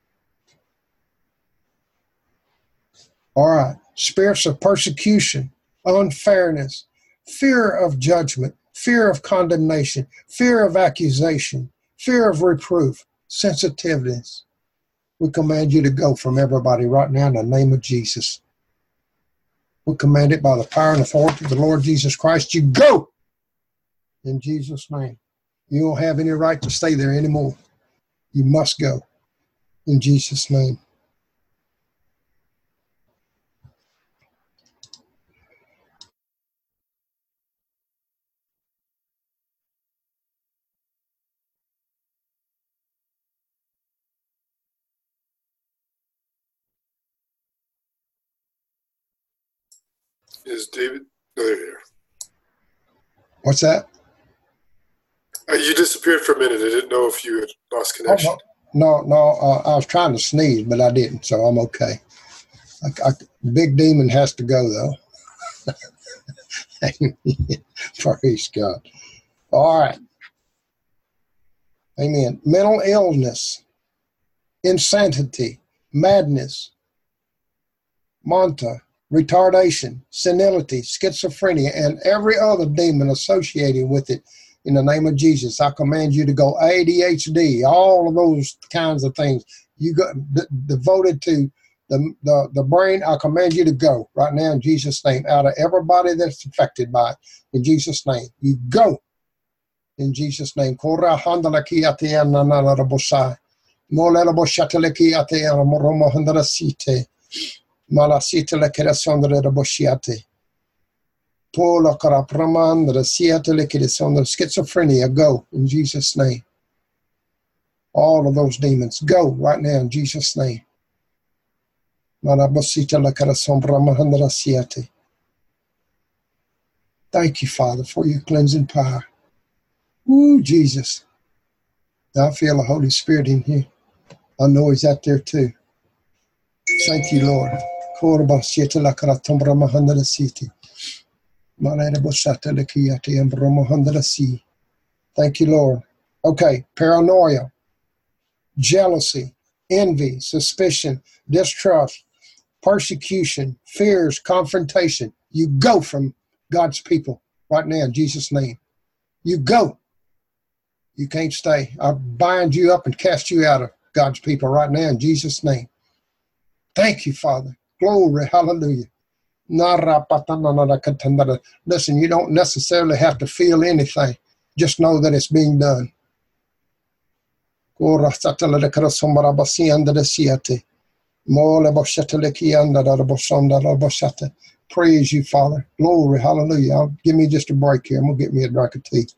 All right. Spirits of persecution, unfairness, fear of judgment, fear of condemnation, fear of accusation, fear of reproof, sensitiveness. We command you to go from everybody right now in the name of Jesus. We command it by the power and authority of the Lord Jesus Christ. You go in Jesus' name. You don't have any right to stay there anymore. You must go in Jesus' name. Is David? Oh, there you are. What's that? Uh, you disappeared for a minute. I didn't know if you had lost connection. Oh, no, no, no uh, I was trying to sneeze, but I didn't, so I'm okay. I, I, big demon has to go, though. Praise God. All right. Amen. Mental illness, insanity, madness, manta, retardation, senility, schizophrenia, and every other demon associated with it. In the name of Jesus, I command you to go. A D H D, all of those kinds of things you got d- devoted to the, the the brain. I command you to go right now in Jesus' name. Out of everybody that's affected by it, in Jesus' name, you go. In Jesus' name. Malasita la creación de la bosciate. Pola carapramandra, siete la creación de schizophrenia. Go in Jesus' name. All of those demons, go right now in Jesus' name. Malabosita la creación bramandra siete. Thank you, Father, for your cleansing power. Ooh, Jesus. I feel the Holy Spirit in here. I know he's out there too. Thank you, Lord. Thank you, Lord. Okay, paranoia, jealousy, envy, suspicion, distrust, persecution, fears, confrontation. You go from God's people right now in Jesus' name. You go. You can't stay. I bind you up and cast you out of God's people right now in Jesus' name. Thank you, Father. Glory, hallelujah. Listen, you don't necessarily have to feel anything. Just know that it's being done. Praise you, Father. Glory, hallelujah. I'll, give me just a break here. I'm going to get me a drink of tea.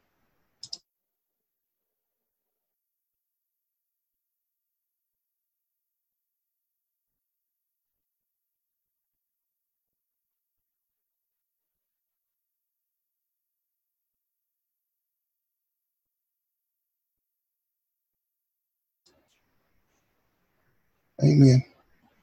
Amen.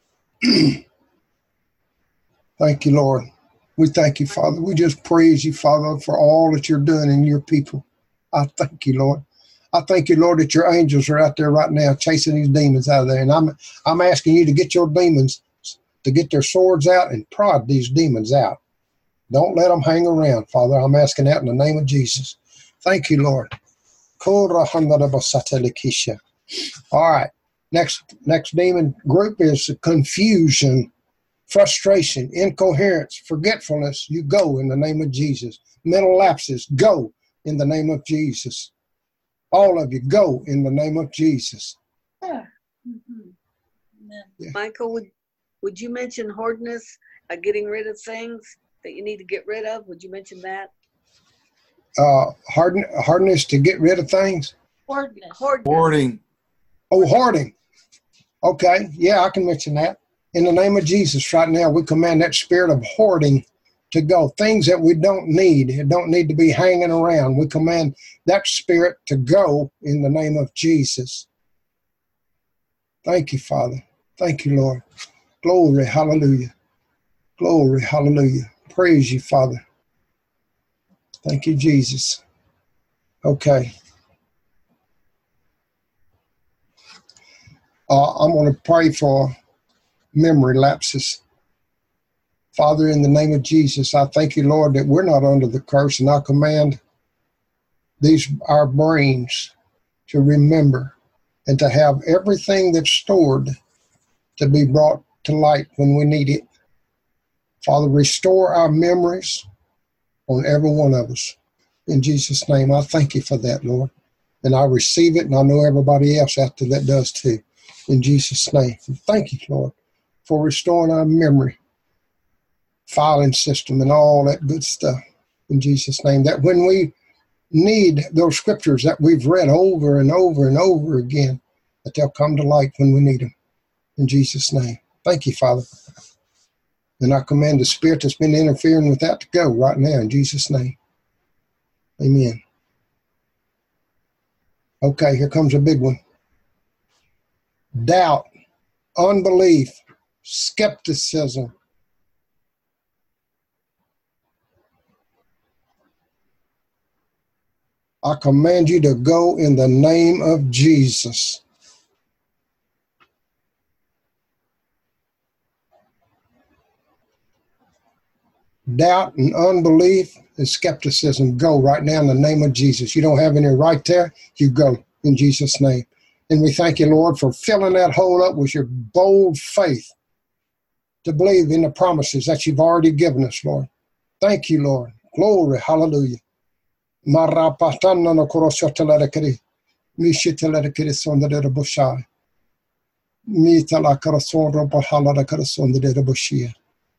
Thank you, Lord. We thank you, Father. We just praise you, Father, for all that you're doing in your people. I thank you, Lord. I thank you, Lord, that your angels are out there right now chasing these demons out of there. And I'm I'm asking you to get your demons, to get their swords out and prod these demons out. Don't let them hang around, Father. I'm asking that in the name of Jesus. Thank you, Lord. All right. Next, next demon group is confusion, frustration, incoherence, forgetfulness. You go in the name of Jesus. Mental lapses, go in the name of Jesus. All of you, go in the name of Jesus. Yeah. Mm-hmm. Yeah. Michael, would would you mention hoardness, uh, getting rid of things that you need to get rid of? Would you mention that? Uh, harden, hardness to get rid of things? Hoardness. Hoardness. Hoarding. Oh, hoarding. Okay, yeah, I can mention that. In the name of Jesus, right now, we command that spirit of hoarding to go. Things that we don't need, it don't need to be hanging around. We command that spirit to go in the name of Jesus. Thank you, Father. Thank you, Lord. Glory, hallelujah. Glory, hallelujah. Praise you, Father. Thank you, Jesus. Okay. Uh, I'm going to pray for memory lapses. Father, in the name of Jesus, I thank you, Lord, that we're not under the curse, and I command these our brains to remember and to have everything that's stored to be brought to light when we need it. Father, restore our memories on every one of us. In Jesus' name, I thank you for that, Lord. And I receive it, and I know everybody else out there that does too. In Jesus' name. Thank you, Lord, for restoring our memory, filing system, and all that good stuff. In Jesus' name. That when we need those scriptures that we've read over and over and over again, that they'll come to light when we need them. In Jesus' name. Thank you, Father. And I command the spirit that's been interfering with that to go right now in Jesus' name. Amen. Okay, here comes a big one. Doubt, unbelief, skepticism. I command you to go in the name of Jesus. Doubt and unbelief and skepticism, go right now in the name of Jesus. You don't have any right there, you go in Jesus' name. And we thank you, Lord, for filling that hole up with your bold faith to believe in the promises that you've already given us, Lord. Thank you, Lord. Glory, hallelujah. Marapatana no koroshotelekere, mishitelekere sondere boshai. Mitala karasondro bahala karasondere boshia.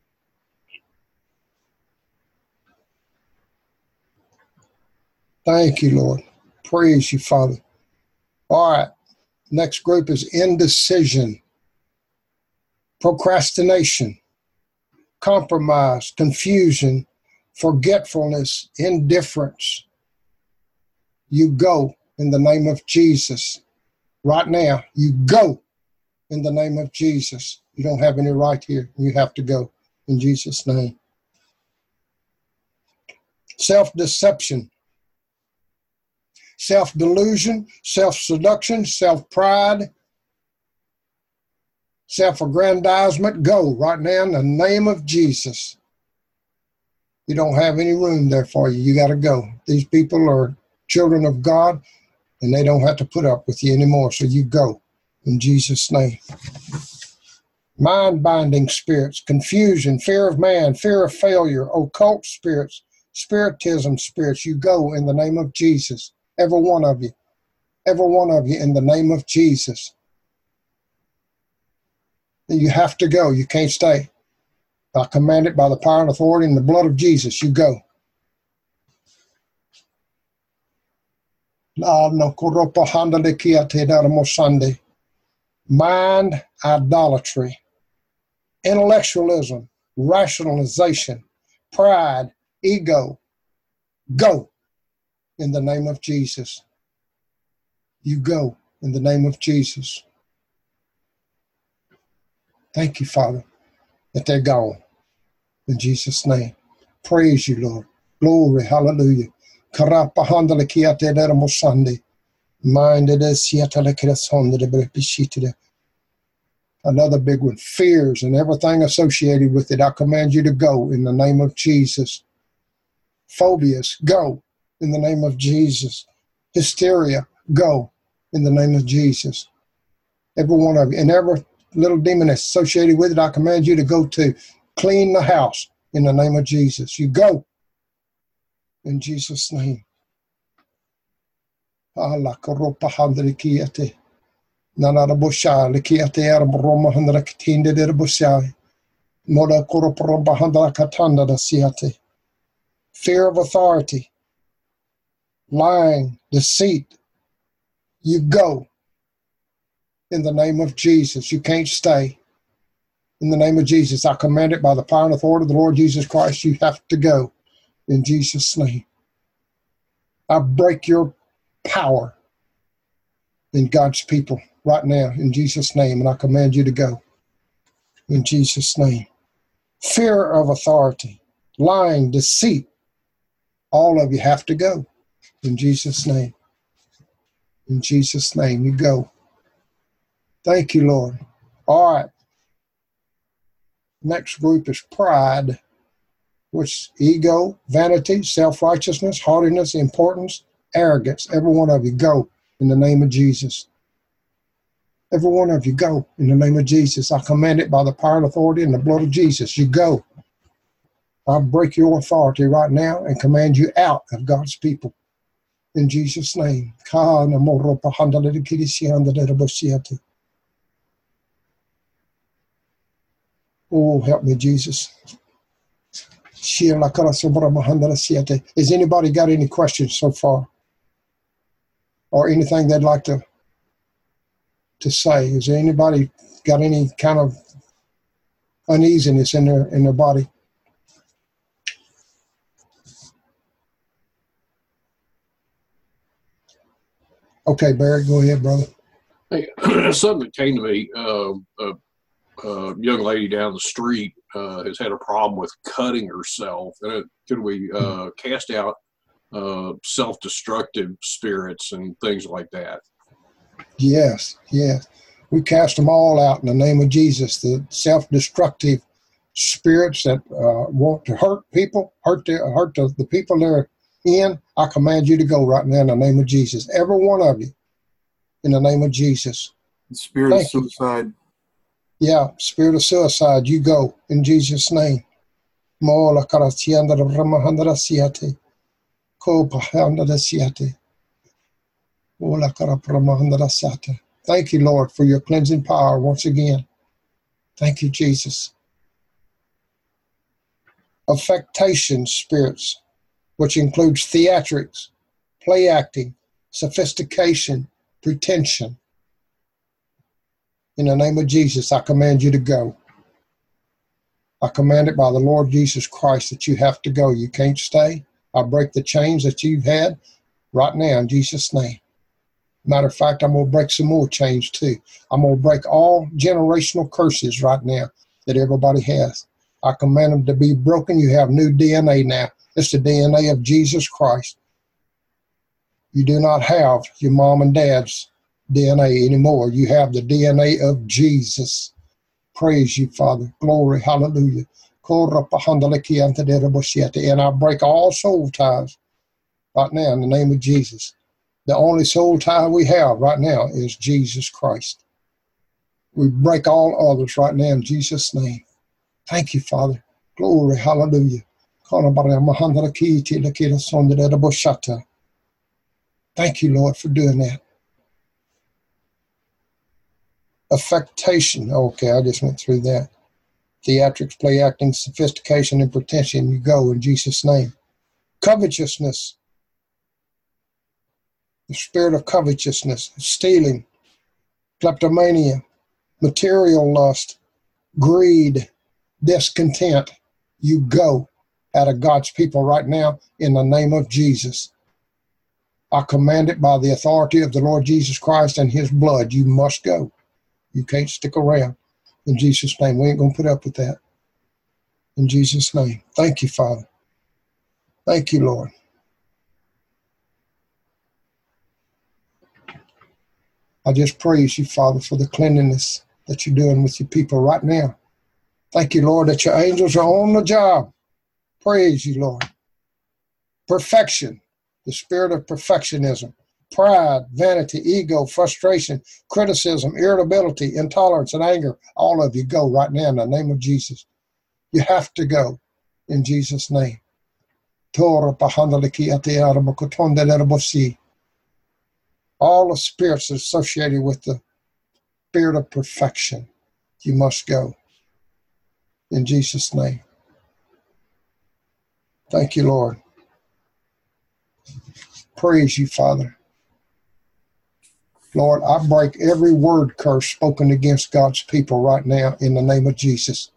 Thank you, Lord. Praise you, Father. All right. Next group is indecision, procrastination, compromise, confusion, forgetfulness, indifference. You go in the name of Jesus. Right now, you go in the name of Jesus. You don't have any right here. You have to go in Jesus' name. Self-deception, self-delusion, self-seduction, self-pride, self-aggrandizement, go right now in the name of Jesus. You don't have any room there for you. You got to go. These people are children of God, and they don't have to put up with you anymore, so you go in Jesus' name. Mind-binding spirits, confusion, fear of man, fear of failure, occult spirits, spiritism spirits, you go in the name of Jesus. Every one of you. Every one of you in the name of Jesus. You have to go. You can't stay. I command it by the power and authority and the blood of Jesus. You go. Mind idolatry, intellectualism, rationalization, pride, ego. Go. In the name of Jesus. You go in the name of Jesus. Thank you, Father, that they're gone. In Jesus' name. Praise you, Lord. Glory, hallelujah. Another big one, fears and everything associated with it. I command you to go in the name of Jesus. Phobias, go. In the name of Jesus. Hysteria, go in the name of Jesus. Every one of you. And every little demon that's associated with it, I command you to go to clean the house in the name of Jesus. You go in Jesus' name. Nanada Boshai, Likiatea Roma Handra Katinda de Boshai, Moda Koropa Handra Katanda da Siate. Fear of authority, lying, deceit, you go. In the name of Jesus, you can't stay. In the name of Jesus, I command it by the power and authority of the Lord Jesus Christ, you have to go. In Jesus' name. I break your power in God's people right now, in Jesus' name, and I command you to go. In Jesus' name. Fear of authority, lying, deceit, all of you have to go. In Jesus' name. In Jesus' name, you go. Thank you, Lord. All right. Next group is pride, which ego, vanity, self-righteousness, haughtiness, importance, arrogance. Every one of you go in the name of Jesus. Every one of you go in the name of Jesus. I command it by the power and authority and the blood of Jesus. You go. I break your authority right now and command you out of God's people. In Jesus' name. Oh, help me, Jesus. Has anybody got any questions so far? Or anything they'd like to, to say? Has anybody got any kind of uneasiness in their, in their body? Okay, Barry, go ahead, brother. Hey, something that came to me, uh, a, a young lady down the street uh, has had a problem with cutting herself. And it, could we uh, cast out uh, self-destructive spirits and things like that? Yes, yes. We cast them all out in the name of Jesus. The self-destructive spirits that uh, want to hurt people, hurt the, hurt the, the people they're in, I command you to go right now in the name of Jesus. Every one of you, in the name of Jesus. The spirit Thank of suicide. You. Yeah, spirit of suicide, you go in Jesus' name. Thank you, Lord, for your cleansing power once again. Thank you, Jesus. Affectation spirits, which includes theatrics, play acting, sophistication, pretension. In the name of Jesus, I command you to go. I command it by the Lord Jesus Christ that you have to go. You can't stay. I break the chains that you've had right now in Jesus' name. Matter of fact, I'm going to break some more chains too. I'm going to break all generational curses right now that everybody has. I command them to be broken. You have new D N A now. It's the D N A of Jesus Christ. You do not have your mom and dad's D N A anymore. You have the D N A of Jesus. Praise you, Father. Glory, hallelujah. And I break all soul ties right now in the name of Jesus. The only soul tie we have right now is Jesus Christ. We break all others right now in Jesus' name. Thank you, Father. Glory, hallelujah. Thank you, Lord, for doing that. Affectation. Okay, I just went through that. Theatrics, play acting, sophistication, and pretension. You go in Jesus' name. Covetousness. The spirit of covetousness, stealing, kleptomania, material lust, greed, discontent. You go out of God's people right now in the name of Jesus. I command it by the authority of the Lord Jesus Christ and his blood. You must go. You can't stick around. In Jesus' name. We ain't going to put up with that. In Jesus' name. Thank you, Father. Thank you, Lord. I just praise you, Father, for the cleanliness that you're doing with your people right now. Thank you, Lord, that your angels are on the job. Praise you, Lord. Perfection, the spirit of perfectionism, pride, vanity, ego, frustration, criticism, irritability, intolerance, and anger. All of you go right now in the name of Jesus. You have to go in Jesus' name. All the spirits associated with the spirit of perfection, you must go. In Jesus' name. Thank you, Lord. Praise you, Father. Lord, I break every word curse spoken against God's people right now in the name of Jesus.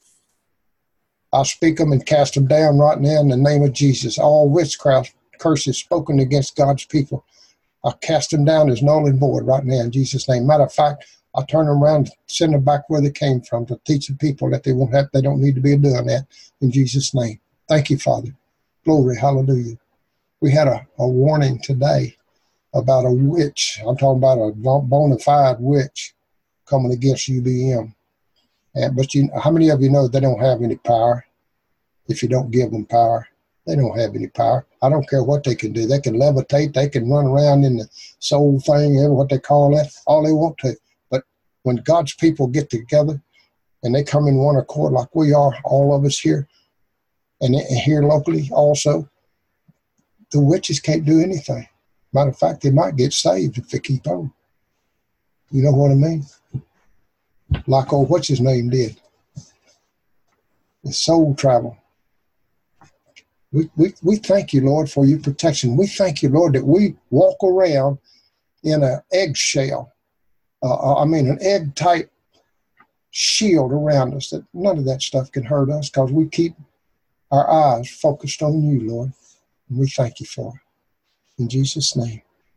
I speak them and cast them down right now in the name of Jesus. All witchcraft curses spoken against God's people, I cast them down as null and void right now in Jesus' name. Matter of fact, I turn them around and send them back where they came from to teach the people that they won't have, they don't need to be doing that in Jesus' name. Thank you, Father. Glory, hallelujah. We had a, a warning today about a witch. I'm talking about a bona fide witch coming against U B M. And, but you, how many of you know they don't have any power if you don't give them power? They don't have any power. I don't care what they can do. They can levitate. They can run around in the soul thing, what they call that, all they want to. But when God's people get together and they come in one accord like we are, all of us here, and here locally also, the witches can't do anything. Matter of fact, they might get saved if they keep on. You know what I mean? Like old what's his name did. The soul travel. We, we, we thank you, Lord, for your protection. We thank you, Lord, that we walk around in an eggshell. Uh, I mean, an egg-type shield around us, that none of that stuff can hurt us because we keep our eyes focused on you, Lord. And we thank you for it. In Jesus' name.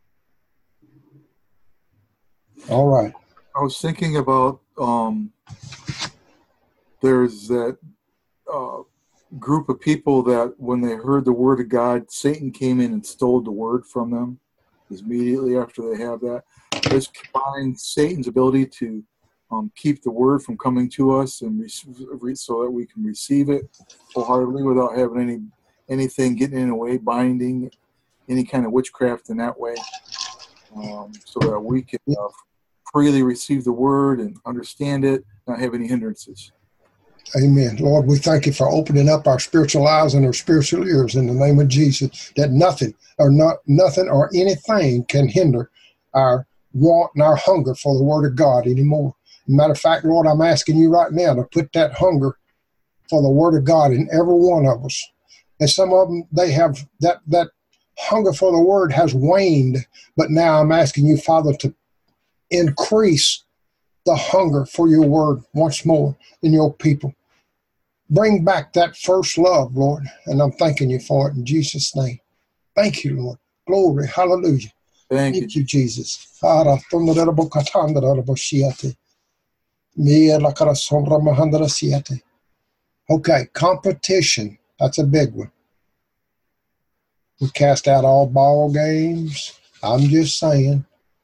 All right. I was thinking about um, there's that uh, group of people that when they heard the word of God, Satan came in and stole the word from them immediately after they have that. This combines Satan's ability to um, keep the word from coming to us and re- so that we can receive it wholeheartedly without having any anything getting in the way, binding any kind of witchcraft in that way, um, so that we can uh, freely receive the word and understand it, not have any hindrances. Amen. Lord, we thank you for opening up our spiritual eyes and our spiritual ears in the name of Jesus, that nothing or not nothing or anything can hinder our want and our hunger for the word of God anymore. Matter of fact, Lord, I'm asking you right now to put that hunger for the word of God in every one of us. And some of them, they have that, that hunger for the word has waned, but now I'm asking you, Father, to increase the hunger for your word once more in your people. Bring back that first love, Lord, and I'm thanking you for it in Jesus' name. Thank you, Lord. Glory, hallelujah. Thank, Thank you. you, Jesus. Okay, competition. That's a big one. We cast out all ball games. I'm just saying.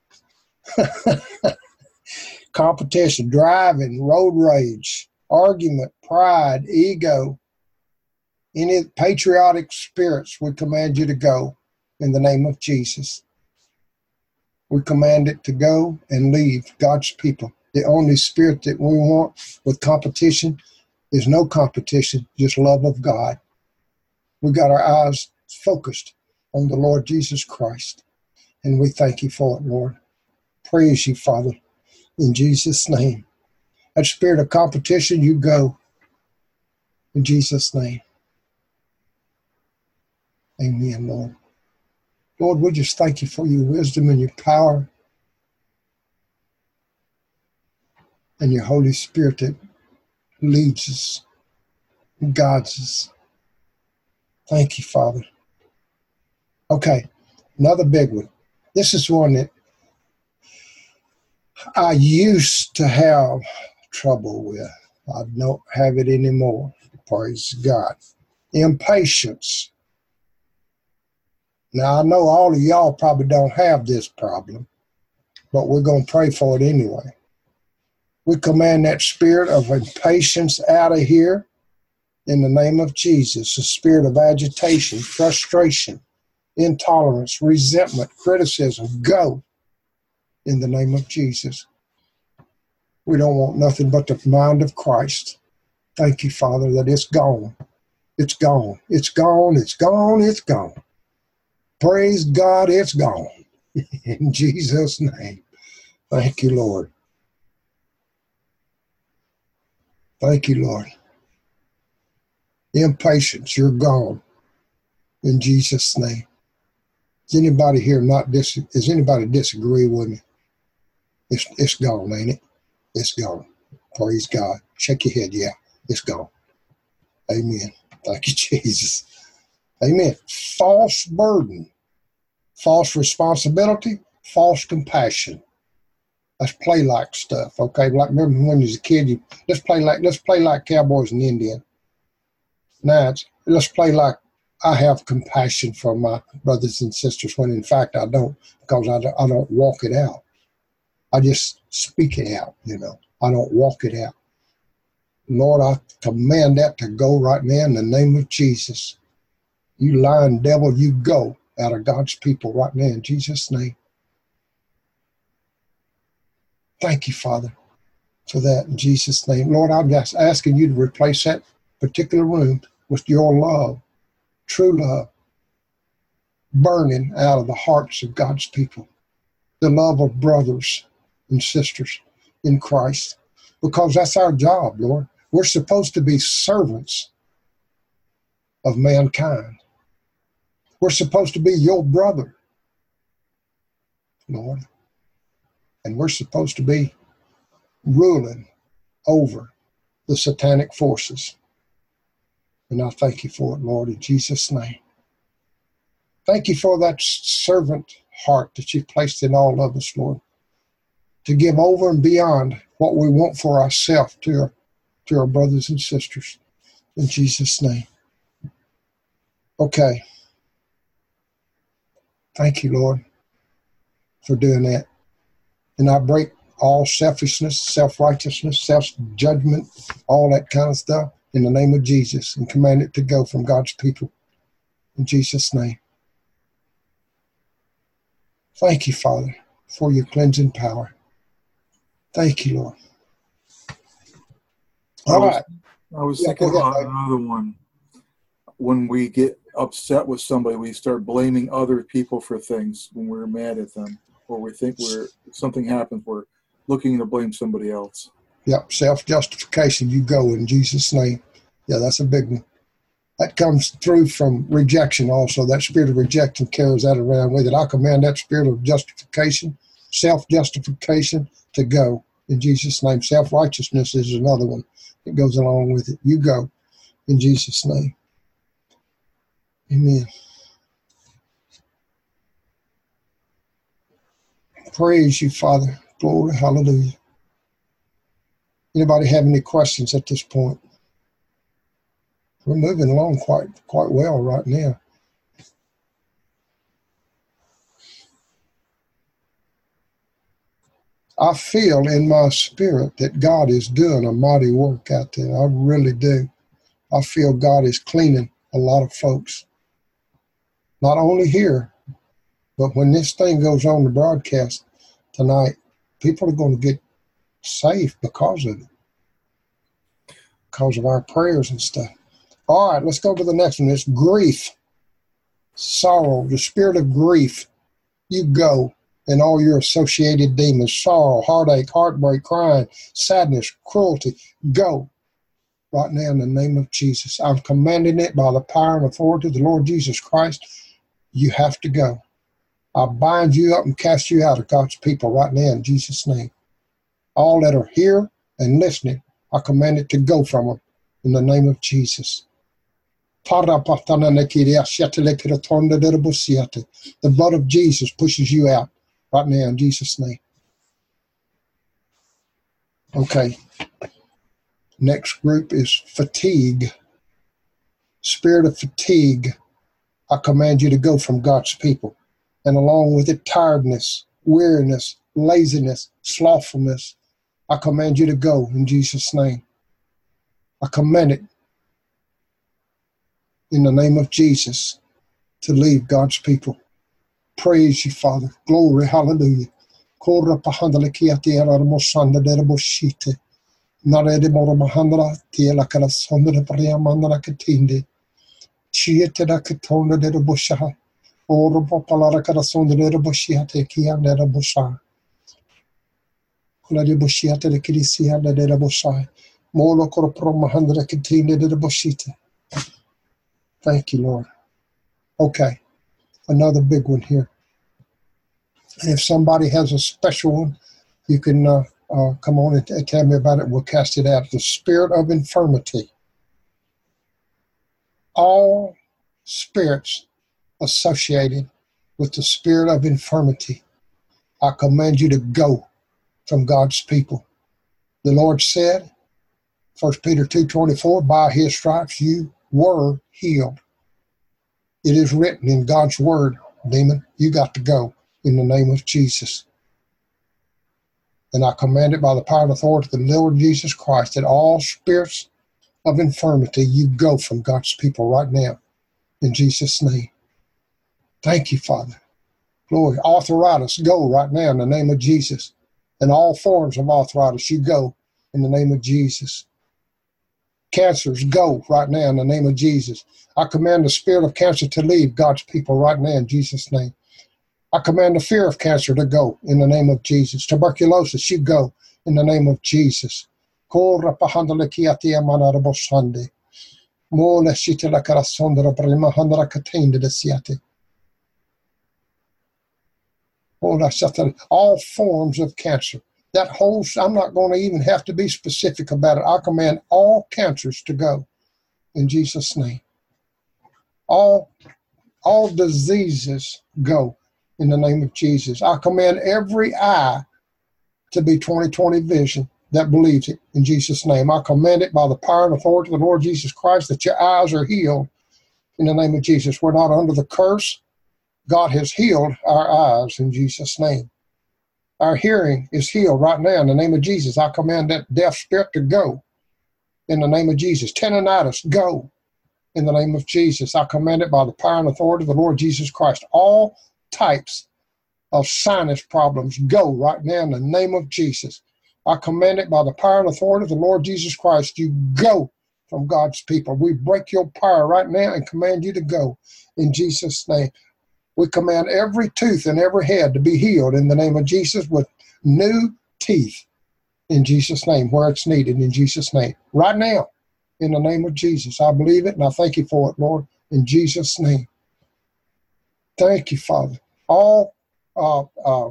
Competition, driving, road rage, argument, pride, ego, any patriotic spirits, we command you to go in the name of Jesus. We command it to go and leave God's people. The only spirit that we want with competition is no competition, just love of God. We got our eyes focused on the Lord Jesus Christ, and we thank you for it, Lord. Praise you, Father, in Jesus' name. That spirit of competition, you go in Jesus' name. Amen, Lord. Lord, we just thank you for your wisdom and your power and your Holy Spirit that leads us and guides us. Thank you, Father. Okay, another big one. This is one that I used to have trouble with. I don't have it anymore. Praise God. Impatience. Now, I know all of y'all probably don't have this problem, but we're going to pray for it anyway. We command that spirit of impatience out of here in the name of Jesus, the spirit of agitation, frustration, intolerance, resentment, criticism, go in the name of Jesus. We don't want nothing but the mind of Christ. Thank you, Father, that it's gone. It's gone. It's gone. It's gone. It's gone. Praise God, it's gone. In Jesus' name. Thank you, Lord. Thank you, Lord. Impatience, you're gone. In Jesus' name. Is anybody here not dis? Does anybody disagree with me? It's it's gone, ain't it? It's gone. Praise God. Shake your head. Yeah, it's gone. Amen. Thank you, Jesus. Amen. False burden, false responsibility, false compassion. Let's play like stuff, okay? Like remember when you was a kid, you let's play like let's play like cowboys and Indians. Now it's, let's play like I have compassion for my brothers and sisters when in fact I don't, because I don't, I don't walk it out. I just speak it out, you know. I don't walk it out. Lord, I command that to go right now in the name of Jesus. You lying devil, you go out of God's people right now in Jesus' name. Thank you, Father, for that in Jesus' name. Lord, I'm just asking you to replace that particular room with your love, true love, burning out of the hearts of God's people, the love of brothers and sisters in Christ, because that's our job, Lord. We're supposed to be servants of mankind. We're supposed to be your brother, Lord. And we're supposed to be ruling over the satanic forces. And I thank you for it, Lord, in Jesus' name. Thank you for that servant heart that you've placed in all of us, Lord, to give over and beyond what we want for ourselves to our, to our brothers and sisters, in Jesus' name. Okay. Thank you, Lord, for doing that. And I break all selfishness, self-righteousness, self-judgment, all that kind of stuff in the name of Jesus and command it to go from God's people in Jesus' name. Thank you, Father, for your cleansing power. Thank you, Lord. All I was, right. I was Yeah, thinking go ahead, about Dave. another one. When we get upset with somebody, we start blaming other people for things when we're mad at them, or we think we're something happens, we're looking to blame somebody else. Yep, self-justification, you go in Jesus' name. Yeah, that's a big one. That comes through from rejection also. That spirit of rejection carries that around with it. I command that spirit of justification, self-justification to go in Jesus' name. Self-righteousness is another one that goes along with it. You go in Jesus' name. Amen. Praise you, Father. Glory, hallelujah. Anybody have any questions at this point? We're moving along quite quite well right now. I feel in my spirit that God is doing a mighty work out there. I really do. I feel God is cleaning a lot of folks. Not only here, but when this thing goes on the broadcast tonight, people are going to get saved because of it. Because of our prayers and stuff. All right, let's go to the next one. It's grief, sorrow, the spirit of grief. You go and all your associated demons, sorrow, heartache, heartbreak, crying, sadness, cruelty, go right now in the name of Jesus. I'm commanding it by the power and authority of the Lord Jesus Christ. You have to go. I bind you up and cast you out of God's people right now in Jesus' name. All that are here and listening, I command it to go from them in the name of Jesus. The blood of Jesus pushes you out right now in Jesus' name. Okay. Next group is fatigue. Spirit of fatigue. I command you to go from God's people. And along with it, tiredness, weariness, laziness, slothfulness. I command you to go in Jesus' name. I command it in the name of Jesus to leave God's people. Praise you, Father. Glory, hallelujah. Korra pahandala kiatiera mosanda de boshite. Nare de mora mahandala tiela kala sonda de paria mandala katinde. Chiete da katonda de bosha. Ora papalara kala sonda de boshiate kianda de bosha. Kula de boshiate de kirisia de bosha. Molo Koropro Mahandra Katina de Boshita. Thank you, Lord. Okay, another big one here. And if somebody has a special one, you can uh, uh, come on and t- tell me about it. We'll cast it out. The spirit of infirmity. All spirits associated with the spirit of infirmity, I command you to go from God's people. The Lord said, First Peter two twenty-four, by his stripes you were healed. It is written in God's word, demon, you got to go in the name of Jesus. And I command it by the power and authority of the Lord Jesus Christ that all spirits of infirmity, you go from God's people right now in Jesus' name. Thank you, Father. Glory. Arthritis, go right now in the name of Jesus. And all forms of arthritis, you go in the name of Jesus. Cancers, go right now in the name of Jesus. I command the spirit of cancer to leave God's people right now in Jesus' name. I command the fear of cancer to go in the name of Jesus. Tuberculosis, you go in the name of Jesus. Ora pahandala kiatia manarabo sande. Mola shitela karasondra prima handra katende de siate. Ola shatala. All forms of cancer. That whole, I'm not going to even have to be specific about it. I command all cancers to go in Jesus' name. All, all diseases go in the name of Jesus. I command every eye to be twenty twenty vision that believes it in Jesus' name. I command it by the power and authority of the Lord Jesus Christ that your eyes are healed in the name of Jesus. We're not under the curse. God has healed our eyes in Jesus' name. Our hearing is healed right now in the name of Jesus. I command that deaf spirit to go in the name of Jesus. Tendonitis, go in the name of Jesus. I command it by the power and authority of the Lord Jesus Christ. All types of sinus problems, go right now in the name of Jesus. I command it by the power and authority of the Lord Jesus Christ. You go from God's people. We break your power right now and command you to go in Jesus' name. We command every tooth in every head to be healed in the name of Jesus with new teeth in Jesus' name, where it's needed in Jesus' name. Right now, in the name of Jesus. I believe it and I thank you for it, Lord, in Jesus' name. Thank you, Father. All, uh, uh,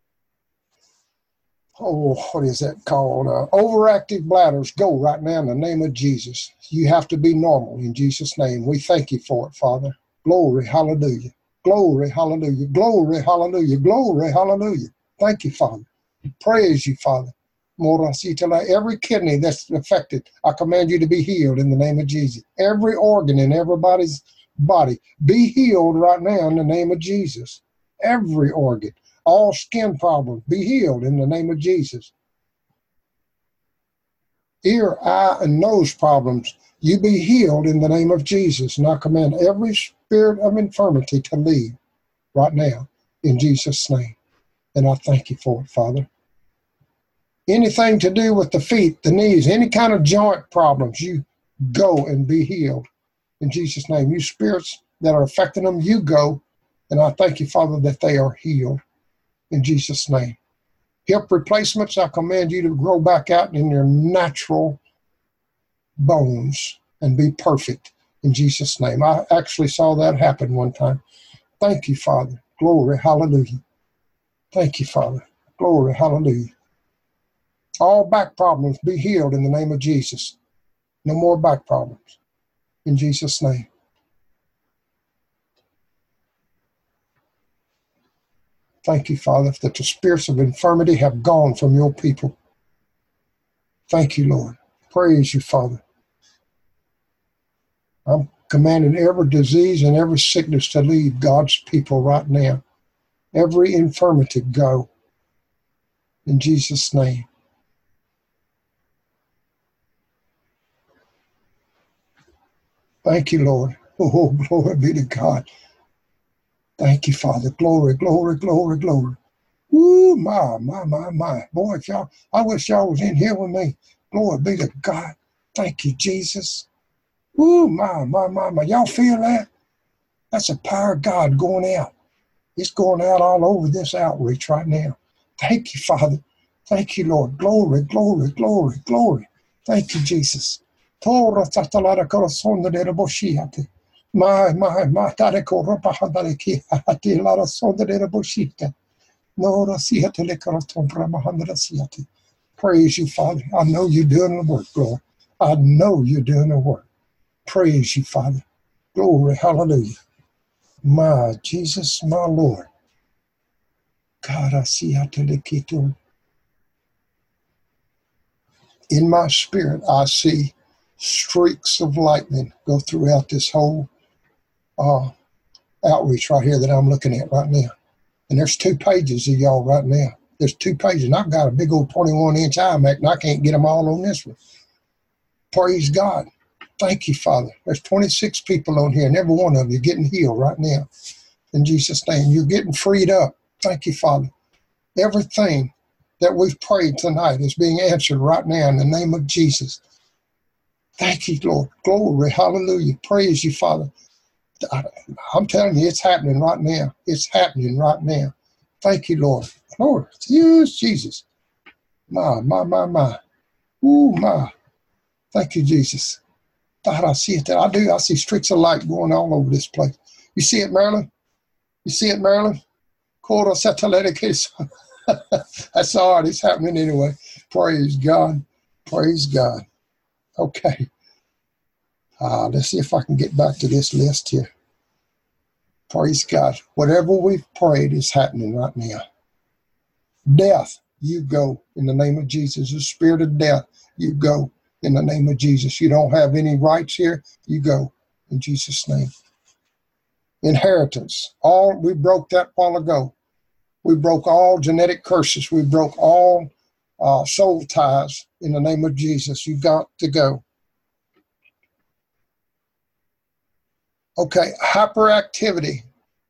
oh, what is that called? Uh, overactive bladders, go right now in the name of Jesus. You have to be normal in Jesus' name. We thank you for it, Father. Glory, hallelujah. Glory, hallelujah. Glory, hallelujah. Glory, hallelujah. Thank you, Father. Praise you, Father. Every kidney that's affected, I command you to be healed in the name of Jesus. Every organ in everybody's body, be healed right now in the name of Jesus. Every organ, all skin problems, be healed in the name of Jesus. Ear, eye, and nose problems, you be healed in the name of Jesus. And I command every spirit of infirmity to leave right now in Jesus' name. And I thank you for it, Father. Anything to do with the feet, the knees, any kind of joint problems, you go and be healed in Jesus' name. You spirits that are affecting them, you go. And I thank you, Father, that they are healed in Jesus' name. Hip replacements, I command you to grow back out in your natural bones and be perfect in Jesus' name. I actually saw that happen one time. Thank you, Father. Glory, hallelujah. Thank you, Father. Glory, hallelujah. All back problems be healed in the name of Jesus. No more back problems in Jesus' name. Thank you, Father, that the spirits of infirmity have gone from your people. Thank you, Lord. Praise you, Father. I'm commanding every disease and every sickness to leave God's people right now. Every infirmity go in Jesus' name. Thank you, Lord. Oh, glory be to God. Thank you, Father. Glory, glory, glory, glory. Woo, my, my, my, my. Boy, if y'all, I wish y'all was in here with me. Glory be to God. Thank you, Jesus. Woo, my, my, my, my. Y'all feel that? That's the power of God going out. It's going out all over this outreach right now. Thank you, Father. Thank you, Lord. Glory, glory, glory, glory. Thank you, Jesus. Tora tatalara korosonda de raboshiate. My, my, my, tare koropa handare ki hati lara sonda de raboshite. Nora siate le koroton bramahandra siate. Praise you, Father. I know you're doing the work, Lord. I know you're doing the work. Praise you, Father. Glory, hallelujah. My Jesus, my Lord. God, I see how to look at you. In my spirit, I see streaks of lightning go throughout this whole uh, outreach right here that I'm looking at right now. And there's two pages of y'all right now. There's two pages, and I've got a big old twenty-one inch iMac, and I can't get them all on this one. Praise God. Thank you, Father. There's twenty-six people on here, and every one of them, you're getting healed right now. In Jesus' name, you're getting freed up. Thank you, Father. Everything that we've prayed tonight is being answered right now in the name of Jesus. Thank you, Lord. Glory, hallelujah. Praise you, Father. I'm telling you, it's happening right now. It's happening right now. Thank you, Lord. Lord, yes, Jesus. My, my, my, my. Ooh, my. Thank you, Jesus. God, I see it there. I do. I see streaks of light going all over this place. You see it, Marilyn? You see it, Marilyn? That's all right. It's happening anyway. Praise God. Praise God. Okay. Uh, let's see if I can get back to this list here. Praise God. Whatever we've prayed is happening right now. Death, you go in the name of Jesus. The spirit of death, you go in the name of Jesus. You don't have any rights here. You go in Jesus' name. Inheritance. All we broke that while ago. We broke all genetic curses. We broke all uh, soul ties in the name of Jesus. You got to go. Okay, hyperactivity.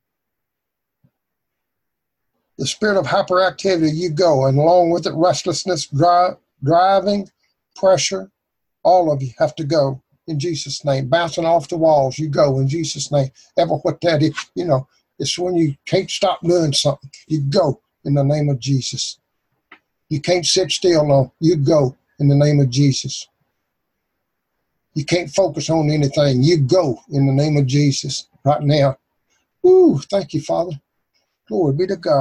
The spirit of hyperactivity, you go, and along with it, restlessness, dri- driving, pressure, all of you have to go in Jesus' name. Bouncing off the walls, you go in Jesus' name. Ever what that is, you know, it's when you can't stop doing something. You go in the name of Jesus. You can't sit still long. You go in the name of Jesus. You can't focus on anything. You go in the name of Jesus right now. Woo, thank you, Father. Glory be to God.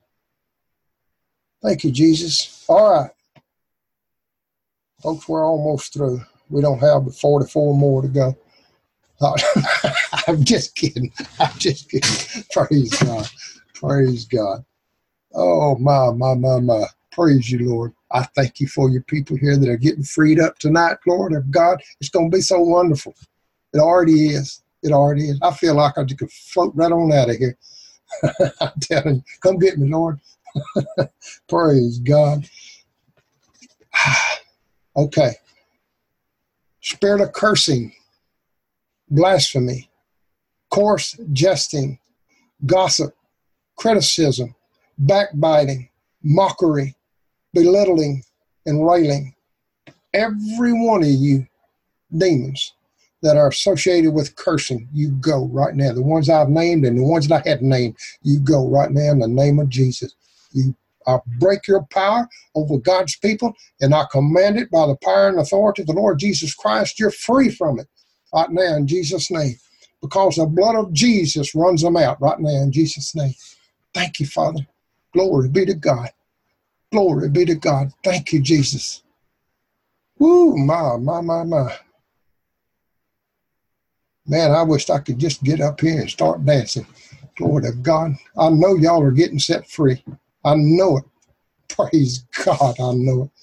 Thank you, Jesus. All right. Folks, we're almost through. We don't have but forty-four more to go. I'm just kidding. I'm just kidding. Praise God. Praise God. Oh, my, my, my, my. Praise you, Lord. I thank you for your people here that are getting freed up tonight, Lord of God. It's going to be so wonderful. It already is. It already is. I feel like I just could float right on out of here. I'm telling you. Come get me, Lord. Praise God. Okay. Spirit of cursing, blasphemy, coarse jesting, gossip, criticism, backbiting, mockery, belittling, and railing. Every one of you demons that are associated with cursing, you go right now. The ones I've named and the ones that I hadn't named, you go right now in the name of Jesus. You I break your power over God's people, and I command it by the power and authority of the Lord Jesus Christ. You're free from it right now in Jesus' name, because the blood of Jesus runs them out right now in Jesus' name. Thank you, Father. Glory be to God. Glory be to God. Thank you, Jesus. Woo, my, my, my, my. Man, I wish I could just get up here and start dancing. Glory to God. I know y'all are getting set free. I know it. Praise God, I know it.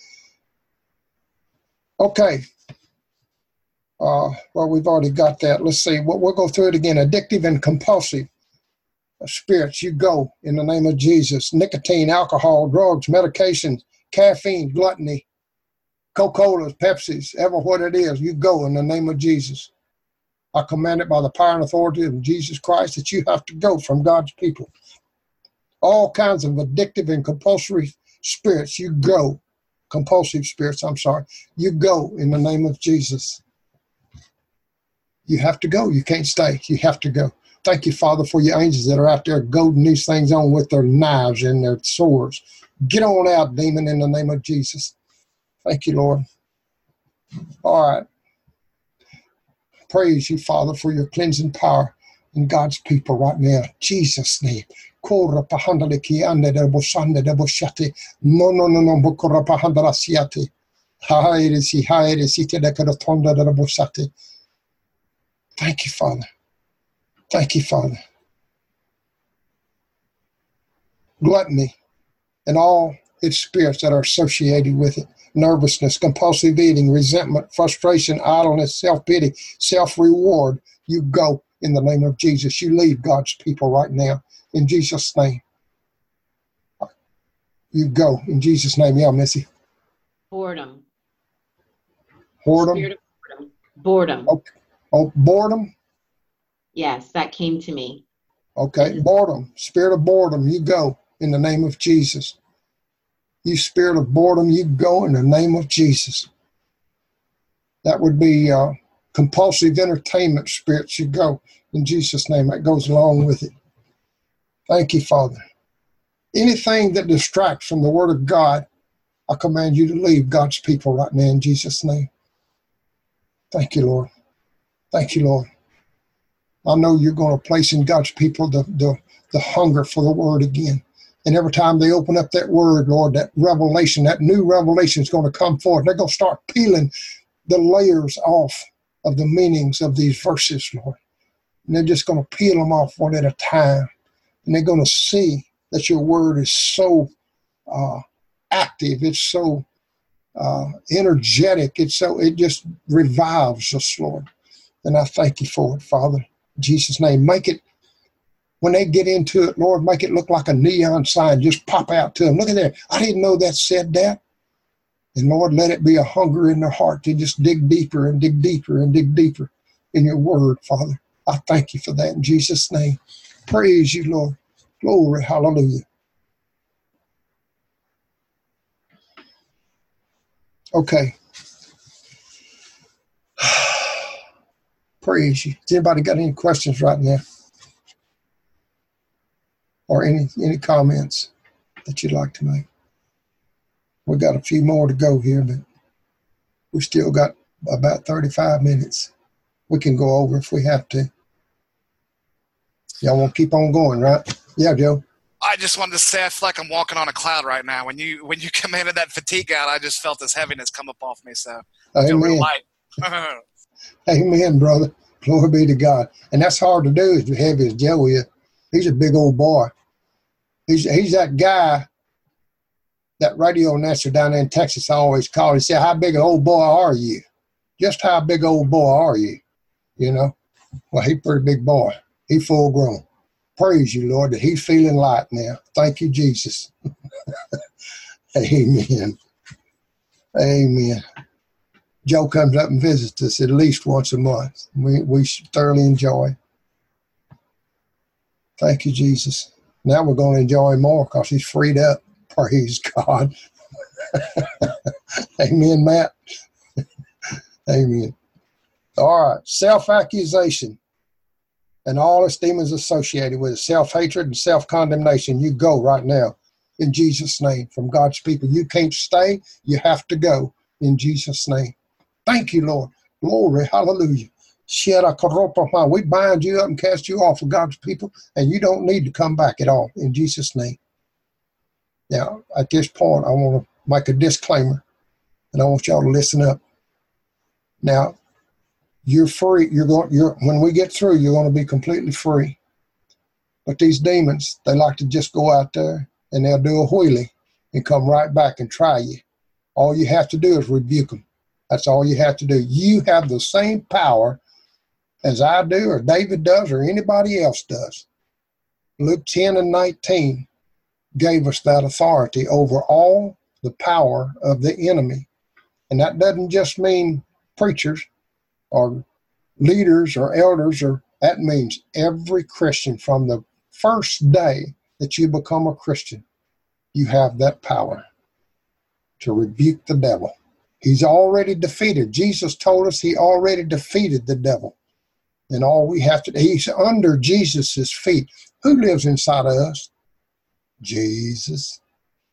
Okay. Uh, well, we've already got that. Let's see. We'll, we'll go through it again. Addictive and compulsive spirits, you go in the name of Jesus. Nicotine, alcohol, drugs, medications, caffeine, gluttony, Coca-Colas, Pepsis, ever what it is, you go in the name of Jesus. I command it by the power and authority of Jesus Christ that you have to go from God's people. All kinds of addictive and compulsory spirits, you go. Compulsive spirits, I'm sorry. You go in the name of Jesus. You have to go. You can't stay. You have to go. Thank you, Father, for your angels that are out there goading these things on with their knives and their swords. Get on out, demon, in the name of Jesus. Thank you, Lord. All right. Praise you, Father, for your cleansing power in God's people right now. Jesus' name. No, no, no, no. Thank you, Father. Thank you, Father. Gluttony and all its spirits that are associated with it. Nervousness, compulsive eating, resentment, frustration, idleness, self-pity, self-reward. You go in the name of Jesus. You leave God's people right now in Jesus' name. You go in Jesus' name. Yeah, Missy. Boredom. Boredom? Spirit of boredom. Boredom. Okay. Oh, boredom? Yes, that came to me. Okay, boredom. Spirit of boredom, you go in the name of Jesus. You spirit of boredom, you go in the name of Jesus. That would be uh, compulsive entertainment spirits, you go in Jesus' name. That goes along with it. Thank you, Father. Anything that distracts from the Word of God, I command you to leave God's people right now in Jesus' name. Thank you, Lord. Thank you, Lord. I know you're going to place in God's people the, the, the hunger for the Word again. And every time they open up that Word, Lord, that revelation, that new revelation is going to come forth. They're going to start peeling the layers off of the meanings of these verses, Lord. And they're just going to peel them off one at a time. And they're going to see that your Word is so uh, active. It's so uh, energetic. It's so, it just revives us, Lord. And I thank you for it, Father. In Jesus' name, make it, when they get into it, Lord, make it look like a neon sign. Just pop out to them. Look at that. I didn't know that said that. And Lord, let it be a hunger in their heart to just dig deeper and dig deeper and dig deeper in your Word, Father. I thank you for that in Jesus' name. Praise you, Lord. Glory, hallelujah. Okay. Praise you. Has anybody got any questions right now? Or any any comments that you'd like to make? We've got a few more to go here, but we still got about thirty-five minutes. We can go over if we have to. Y'all want to keep on going, right? Yeah, Joe. I just wanted to say I feel like I'm walking on a cloud right now. When you when you commanded that fatigue out, I just felt this heaviness come up off me. So I feel real light. Amen, brother. Glory be to God. And that's hard to do as heavy as Joe is. He's a big old boy. He's he's that guy, that radio announcer down there in Texas I always call. He said, how big an old boy are you? Just how big old boy are you? You know? Well, he's a pretty big boy. He's full grown. Praise you, Lord, that he's feeling light now. Thank you, Jesus. Amen. Amen. Joe comes up and visits us at least once a month. We we thoroughly enjoy. Thank you, Jesus. Now we're going to enjoy him more because he's freed up. Praise God. Amen, Matt. Amen. All right. Self-accusation and all its demons associated with it. Self-hatred and self-condemnation. You go right now in Jesus' name from God's people. You can't stay. You have to go in Jesus' name. Thank you, Lord. Glory. Hallelujah. We bind you up and cast you off of God's people, and you don't need to come back at all in Jesus' name. Now, at this point, I want to make a disclaimer, and I want y'all to listen up. Now, you're free. You're going. You're when we get through, you're going to be completely free. But these demons, they like to just go out there and they'll do a wheelie and come right back and try you. All you have to do is rebuke them. That's all you have to do. You have the same power as I do, or David does, or anybody else does. Luke ten and nineteen gave us that authority over all the power of the enemy. And that doesn't just mean preachers or leaders or elders, or that means every Christian from the first day that you become a Christian. You have that power to rebuke the devil. He's already defeated. Jesus told us he already defeated the devil. And all we have to do, he's under Jesus' feet. Who lives inside of us? Jesus.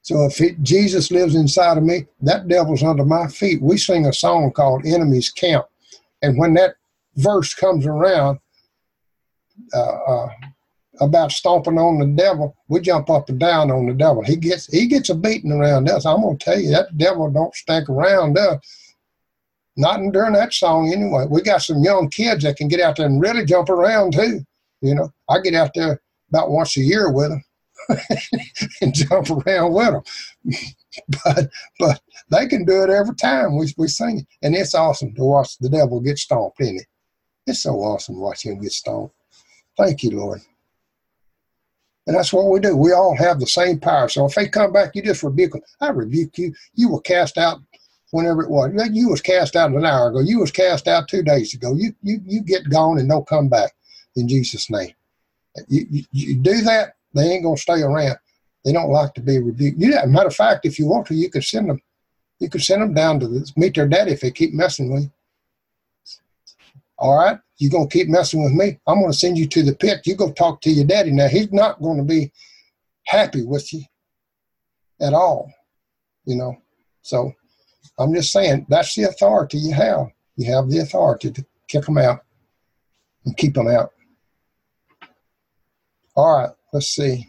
So if it, Jesus lives inside of me, that devil's under my feet. We sing a song called Enemies Camp. And when that verse comes around uh, uh, about stomping on the devil, we jump up and down on the devil. He gets he gets a beating around us. I'm going to tell you, that devil don't stick around us. Not during that song anyway. We got some young kids that can get out there and really jump around too. You know, I get out there about once a year with them. And jump around with them, but but they can do it every time we we sing it, and it's awesome to watch the devil get stomped, isn't it? It's so awesome to watch him get stomped. Thank you, Lord. And that's what we do. We all have the same power. So if they come back, you just rebuke them. I rebuke you. You were cast out whenever it was. You was cast out an hour ago. You was cast out two days ago. You you you get gone and don't come back in Jesus' name. You you, you do that. They ain't going to stay around. They don't like to be rebuked. You know, matter of fact, if you want to, you could send them. You could send them down to this, meet their daddy if they keep messing with you. All right? You're going to keep messing with me? I'm going to send you to the pit. You go talk to your daddy. Now, he's not going to be happy with you at all, you know. So I'm just saying, that's the authority you have. You have the authority to kick them out and keep them out. All right. Let's see.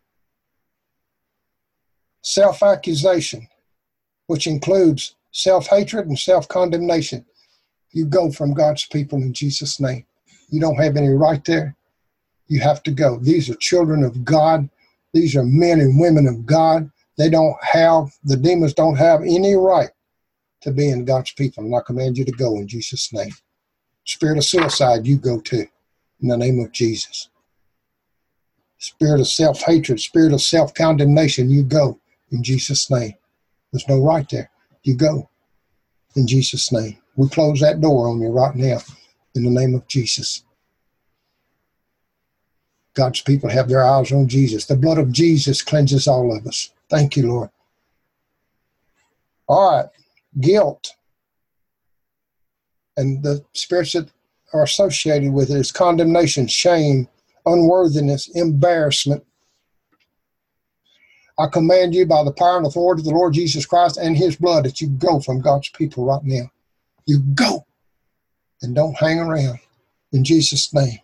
Self-accusation, which includes self-hatred and self-condemnation. You go from God's people in Jesus' name. You don't have any right there. You have to go. These are children of God. These are men and women of God. They don't have, the demons don't have any right to be in God's people. And I command you to go in Jesus' name. Spirit of suicide, you go too, in the name of Jesus. Spirit of self-hatred, spirit of self-condemnation, you go in Jesus' name. There's no right there. You go in Jesus' name. We close that door on you right now in the name of Jesus. God's people have their eyes on Jesus. The blood of Jesus cleanses all of us. Thank you, Lord. All right. Guilt. And the spirits that are associated with it is condemnation, shame, unworthiness, embarrassment. I command you by the power and authority of the Lord Jesus Christ and his blood that you go from God's people right now. You go and don't hang around in Jesus' name.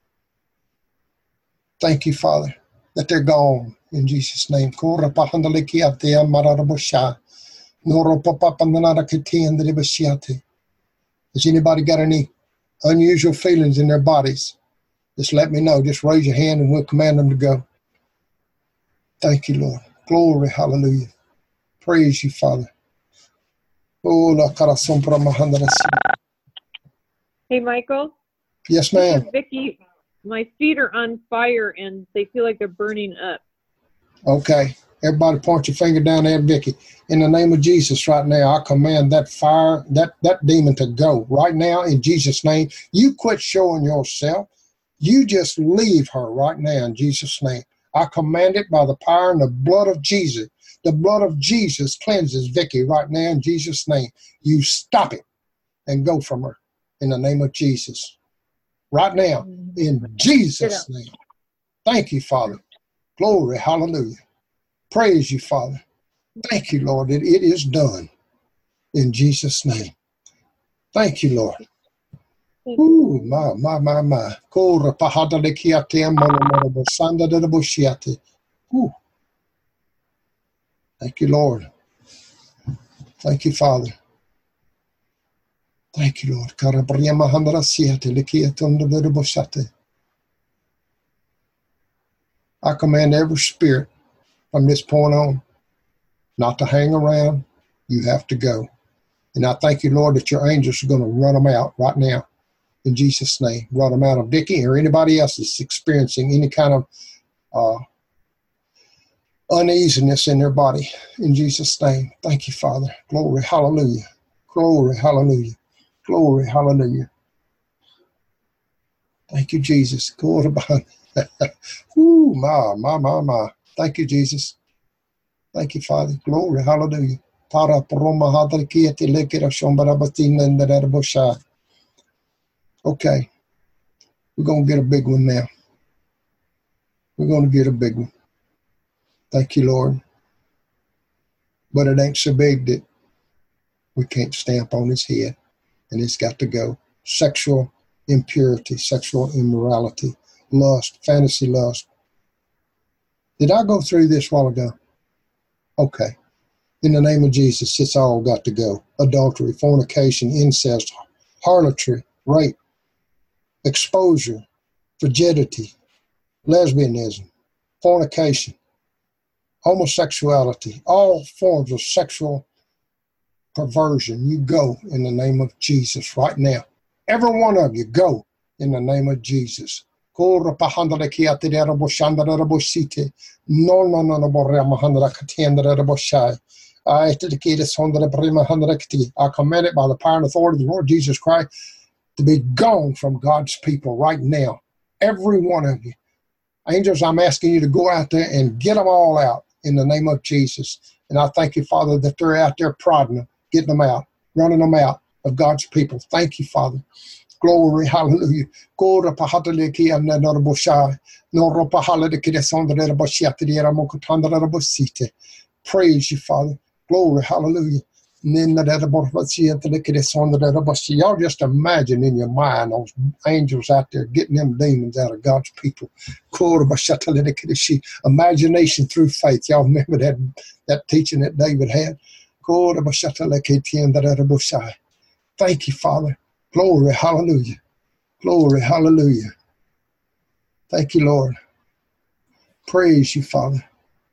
Thank you, Father, that they're gone in Jesus' name. Has anybody got any unusual feelings in their bodies? Just let me know. Just raise your hand and we'll command them to go. Thank you, Lord. Glory, hallelujah. Praise you, Father. Oh, la corazón para mahandra. Hey, Michael. Yes, ma'am. Vicky, my feet are on fire and they feel like they're burning up. Okay. Everybody point your finger down there at Vicky. In the name of Jesus right now, I command that fire, that, that demon to go right now in Jesus' name. You quit showing yourself. You just leave her right now in Jesus' name. I command it by the power and the blood of Jesus. The blood of Jesus cleanses Vicky right now in Jesus' name. You stop it and go from her in the name of Jesus. Right now, in Jesus' name. Thank you, Father. Glory, hallelujah. Praise you, Father. Thank you, Lord, that it is done in Jesus' name. Thank you, Lord. Ooh, my, my, my, my. Ooh. Thank you, Lord. Thank you, Father. Thank you, Lord. I command every spirit from this point on not to hang around. You have to go. And I thank you, Lord, that your angels are going to run them out right now. In Jesus' name, run them out of Vicky or anybody else that's experiencing any kind of uh, uneasiness in their body. In Jesus' name, thank you, Father. Glory, hallelujah. Glory, hallelujah. Glory, hallelujah. Thank you, Jesus. Glory behind. Ooh, my, my, my, my. Thank you, Jesus. Thank you, Father. Glory, hallelujah. Okay, we're going to get a big one now. We're going to get a big one. Thank you, Lord. but it ain't so big that we can't stamp on his head, and it's got to go. Sexual impurity, sexual immorality, lust, fantasy lust. Did I go through this a while ago? Okay. In the name of Jesus, it's all got to go. Adultery, fornication, incest, harlotry, rape, exposure, frigidity, lesbianism, fornication, homosexuality, all forms of sexual perversion. You go in the name of Jesus right now. Every one of you, go in the name of Jesus. No, no, no, no, I command it by the power and authority of the Lord Jesus Christ to be gone from God's people right now. Every one of you. Angels, I'm asking you to go out there and get them all out in the name of Jesus. And I thank you, Father, that they're out there prodding them, getting them out, running them out of God's people. Thank you, Father. Glory, hallelujah. Praise you, Father. Glory, hallelujah. Y'all just imagine in your mind those angels out there getting them demons out of God's people. Imagination through faith. Y'all remember that, that teaching that David had? Thank you, Father. Glory, hallelujah. Glory, hallelujah. Thank you, Lord. Praise you, Father.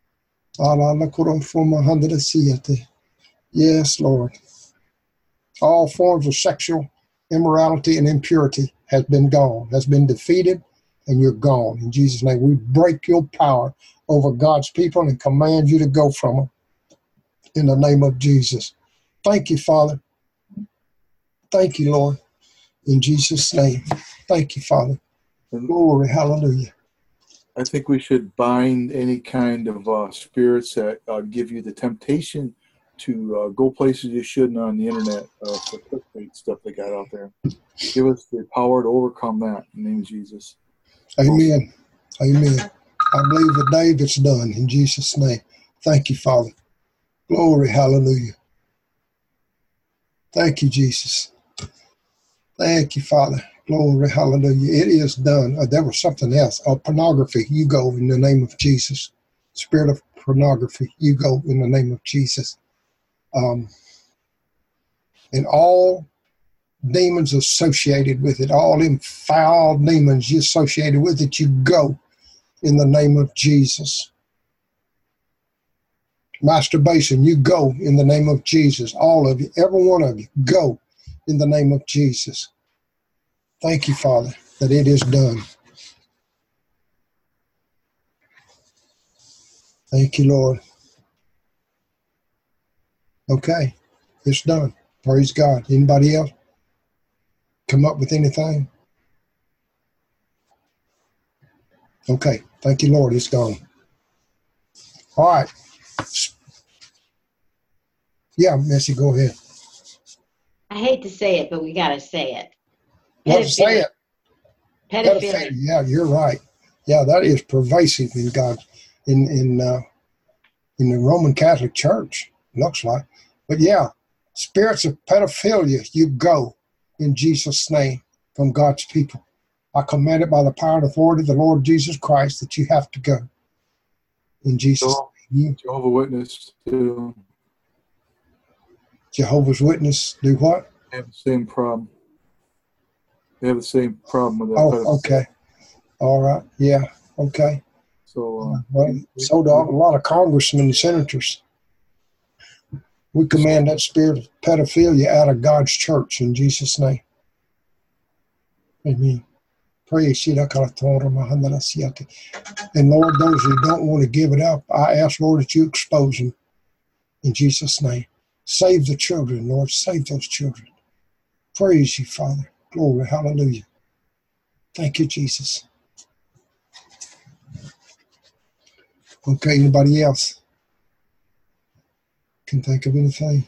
Yes, Lord. All forms of sexual immorality and impurity has been gone, has been defeated, and you're gone. In Jesus' name, we break your power over God's people and command you to go from them. In the name of Jesus. Thank you, Father. Thank you, Lord. In Jesus' name. Thank you, Father. Glory, hallelujah. I think we should bind any kind of uh, spirits that uh, give you the temptation to uh, go places you shouldn't on the internet uh, for clickbait stuff they got out there. Give us the power to overcome that in the name of Jesus. Amen. Amen. I believe that David's done in Jesus' name. Thank you, Father. Glory, hallelujah. Thank you, Jesus. Thank you, Father. Glory, hallelujah. It is done. Uh, there was something else. Uh, pornography, you go in the name of Jesus. Spirit of pornography, you go in the name of Jesus. Um, and all demons associated with it, all them foul demons you associated with it, you go in the name of Jesus. Masturbation, you go in the name of Jesus. All of you, every one of you, go in the name of Jesus. Thank you, Father, that it is done. Thank you, Lord. Okay, it's done. Praise God. Anybody else come up with anything? Okay, thank you, Lord. It's gone. All right. Yeah, Missy, go ahead. I hate to say it, but we got to say it. Well, say it. Pedophilia. Pedophilia. Yeah, you're right. Yeah, that is pervasive in God, in in uh, in the Roman Catholic Church. Looks like, but yeah, spirits of pedophilia, you go in Jesus' name from God's people. I command it by the power and authority of the Lord Jesus Christ that you have to go in Jesus' name. Jehovah's Witness too. Jehovah's Witness do what? They have the same problem. They have the same problem with that. Oh, okay. All right. Yeah. Okay. So, uh, well, so do a lot of congressmen and senators. We command that spirit of pedophilia out of God's church in Jesus' name. Amen. Praise you. And Lord, those who don't want to give it up, I ask, Lord, that you expose them in Jesus' name. Save the children, Lord. Save those children. Praise you, Father. Glory. Hallelujah. Thank you, Jesus. Okay, anybody else can think of anything?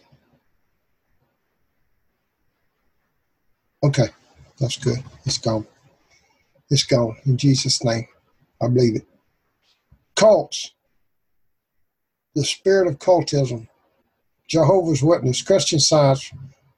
Okay, that's good. It's gone. It's gone in Jesus' name. I believe it. Cults. The spirit of cultism Jehovah's Witness, Christian Science,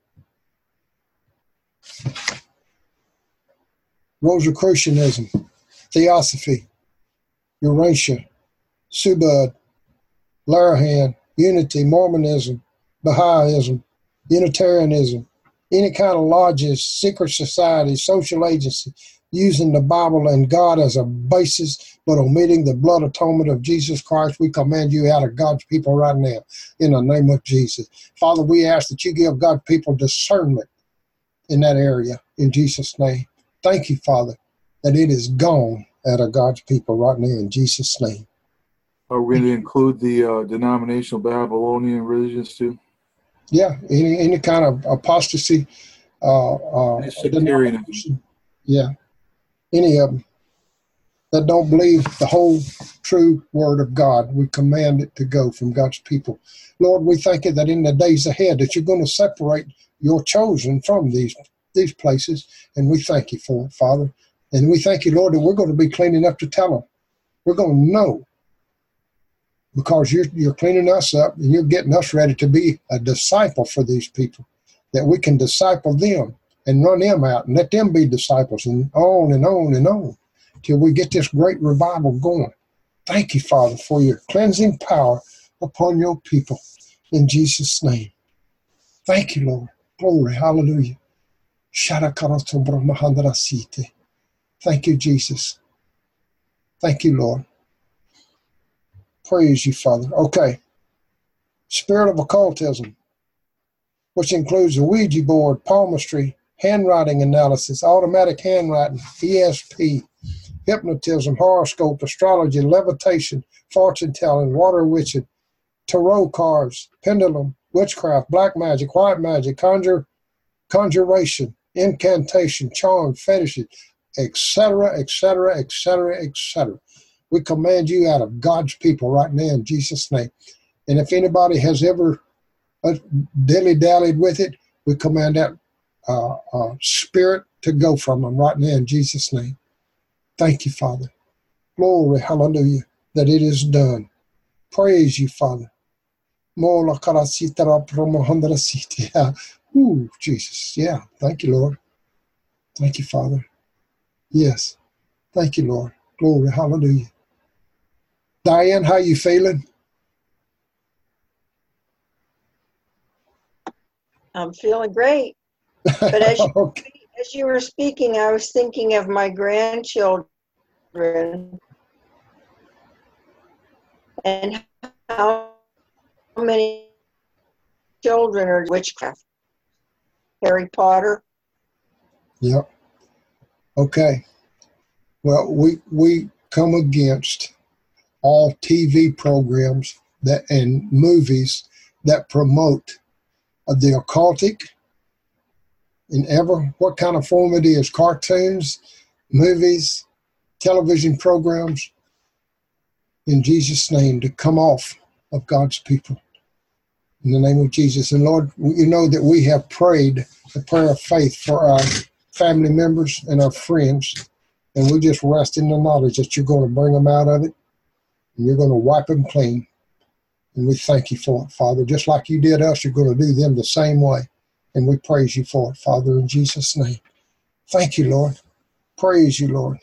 Rosicrucianism, Theosophy, Eurasia, Subud, Larahan, Unity, Mormonism, Baha'ism, Unitarianism, any kind of lodges, secret societies, social agency, using the Bible and God as a basis, but omitting the blood atonement of Jesus Christ, we command you out of God's people right now in the name of Jesus. Father, we ask that you give God's people discernment in that area in Jesus' name. Thank you, Father, that it is gone out of God's people right now in Jesus' name. Are we going to include the uh, denominational Babylonian religions too? Yeah, any any kind of apostasy, uh, uh, sectarianism. Yeah, any of them that don't believe the whole true word of God, we command it to go from God's people. Lord, we thank you that in the days ahead that you're going to separate your chosen from these these places, and we thank you for it, Father. And we thank you, Lord, that we're going to be clean enough to tell them. We're going to know, because you're you're cleaning us up and you're getting us ready to be a disciple for these people, that we can disciple them and run them out and let them be disciples, and on and on and on till we get this great revival going. Thank you, Father, for your cleansing power upon your people in Jesus' name. Thank you, Lord. Glory, hallelujah. Thank you, Jesus. Thank you, Lord. Praise you, Father. Okay. Spirit of occultism, which includes the Ouija board, palmistry, handwriting analysis, automatic handwriting, E S P, hypnotism, horoscope, astrology, levitation, fortune telling, water witching, tarot cards, pendulum, witchcraft, black magic, white magic, conjure, conjuration, incantation, charm, fetishes, et cetera, et cetera, et cetera, et cetera. We command you out of God's people right now in Jesus' name. And if anybody has ever uh, dilly-dallied with it, we command that uh, uh, spirit to go from them right now in Jesus' name. Thank you, Father. Glory, hallelujah, that it is done. Praise you, Father. Ooh, Jesus. Yeah. Thank you, Lord. Thank you, Father. Yes. Thank you, Lord. Glory. Hallelujah. Diane, how you feeling? I'm feeling great. But as you, okay. as you were speaking, I was thinking of my grandchildren and how many children are witchcraft. Harry Potter. Yep. Okay. Well, we we come against all T V programs that and movies that promote uh, the occultic in ever what kind of form it is, cartoons, movies, television programs, in Jesus' name, to come off of God's people. In the name of Jesus. And Lord, you know that we have prayed the prayer of faith for our family members and our friends, and we just rest in the knowledge that you're going to bring them out of it, and you're going to wipe them clean. And we thank you for it, Father. Just like you did us, you're going to do them the same way. And we praise you for it, Father, in Jesus' name. Thank you, Lord. Praise you, Lord.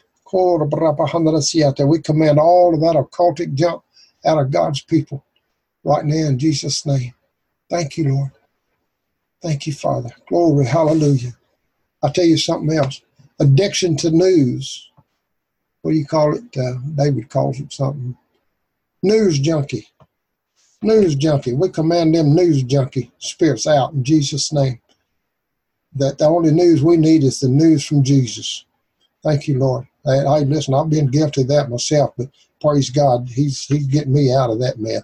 We command all of that occultic junk out of God's people right now in Jesus' name. Thank you, Lord. Thank you, Father. Glory, hallelujah. I'll tell you something else. Addiction to news. What do you call it? Uh, David calls it something. News junkie. News junkie. We command them news junkie spirits out in Jesus' name. That the only news we need is the news from Jesus. Thank you, Lord. Hey, hey, listen, I've been guilty of that myself, but praise God, he's he's getting me out of that mess.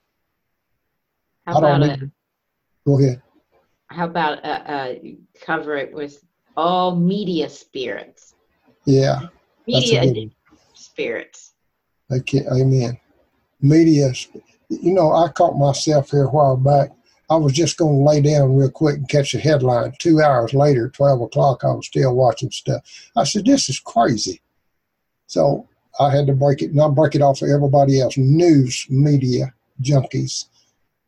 How about need, it? Go ahead. How about uh, uh, cover it with all media spirits? Yeah. Media spirits. Okay, amen. Media. You know, I caught myself here a while back. I was just going to lay down real quick and catch a headline. Two hours later, twelve o'clock, I was still watching stuff. I said, this is crazy. So I had to break it, not break it off for everybody else. News media junkies.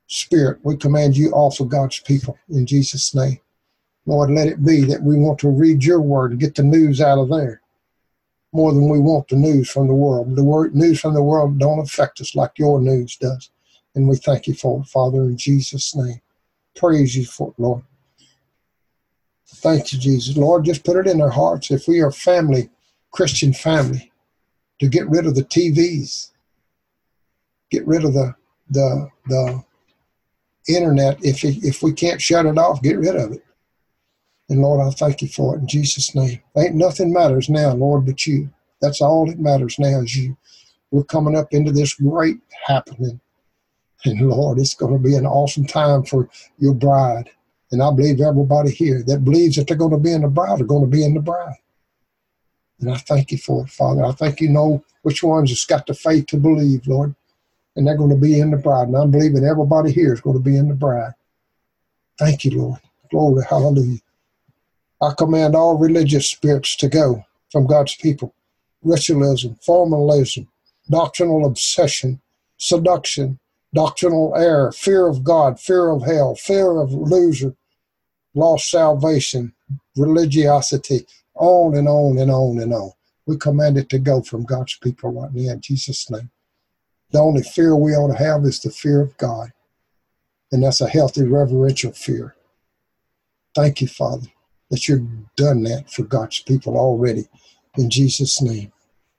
spirit, we command you off of God's people in Jesus' name. Lord, let it be that we want to read your word and get the news out of there more than we want the news from the world. The word, news from the world don't affect us like your news does. And we thank you for it, Father, in Jesus' name. Praise you for it, Lord. Thank you, Jesus. Lord, just put it in our hearts, if we are family, Christian family, to get rid of the T Vs, get rid of the the the internet. If it, if we can't shut it off, get rid of it. And Lord, I thank you for it in Jesus' name. Ain't nothing matters now, Lord, but you. That's all that matters now is you. We're coming up into this great happening. And Lord, it's going to be an awesome time for your bride. And I believe everybody here that believes that they're going to be in the bride are going to be in the bride. And I thank you for it, Father. I think you know which ones has got the faith to believe, Lord. And they're going to be in the bride. And I'm believing everybody here is going to be in the bride. Thank you, Lord. Glory, hallelujah. I command all religious spirits to go from God's people. Ritualism, formalism, doctrinal obsession, seduction, doctrinal error, fear of God, fear of hell, fear of loser, lost salvation, religiosity, on and on and on and on. We command it to go from God's people right now in Jesus' name. The only fear we ought to have is the fear of God. And that's a healthy, reverential fear. Thank you, Father, that you've done that for God's people already in Jesus' name.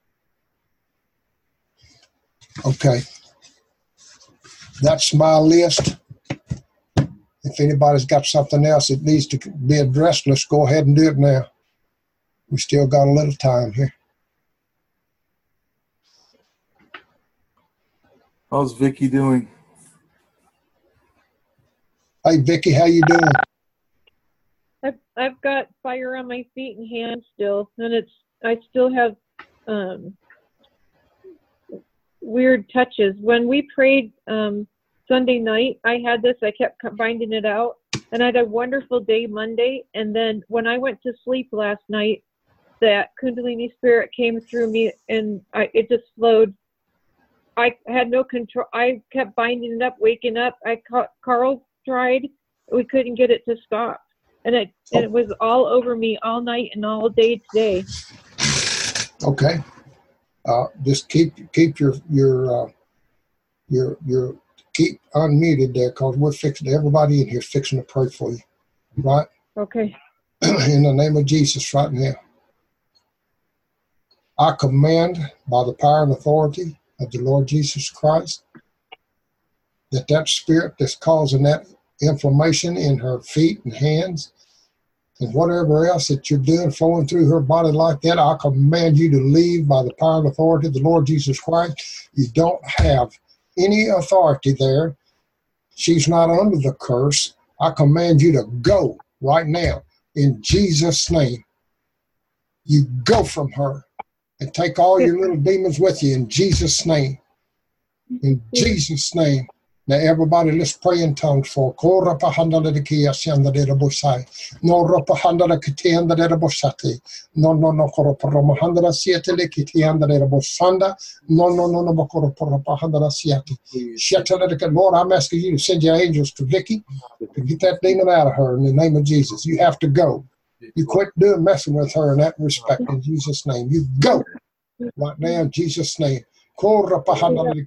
Okay. That's my list. If anybody's got something else that needs to be addressed, let's go ahead and do it now. We still got a little time here. How's Vicky doing? Hey, Vicky, how you doing? I've, I've got fire on my feet and hands still, and it's I still have um, weird touches. When we prayed um, Sunday night, I had this. I kept finding it out, and I had a wonderful day Monday. And then when I went to sleep last night, that Kundalini spirit came through me, and I, it just flowed. I had no control. I kept binding it up, waking up. I Carl tried. We couldn't get it to stop. And it, and it was all over me all night and all day today. Okay. Uh, just keep keep your your uh, your your keep unmuted there, because we're fixing everybody in here fixing to pray for you, right? Okay. In the name of Jesus, right now, I command by the power and authority of the Lord Jesus Christ that that spirit that's causing that inflammation in her feet and hands and whatever else that you're doing flowing through her body like that, I command you to leave by the power and authority of the Lord Jesus Christ. You don't have any authority there. She's not under the curse. I command you to go right now in Jesus' name. You go from her and take all your little demons with you in Jesus' name. In Jesus' name. Now, everybody, let's pray in tongues for no no no no koroparamahanda siete lekitianda de bosanda no no no no koroparapahanda siete sheteleka. Lord, I'm asking you to send your angels to Vicky to get that demon out of her in the name of Jesus. You have to go. You quit doing messing with her in that respect in Jesus' name. You go right now in Jesus' name. No, no, no, no,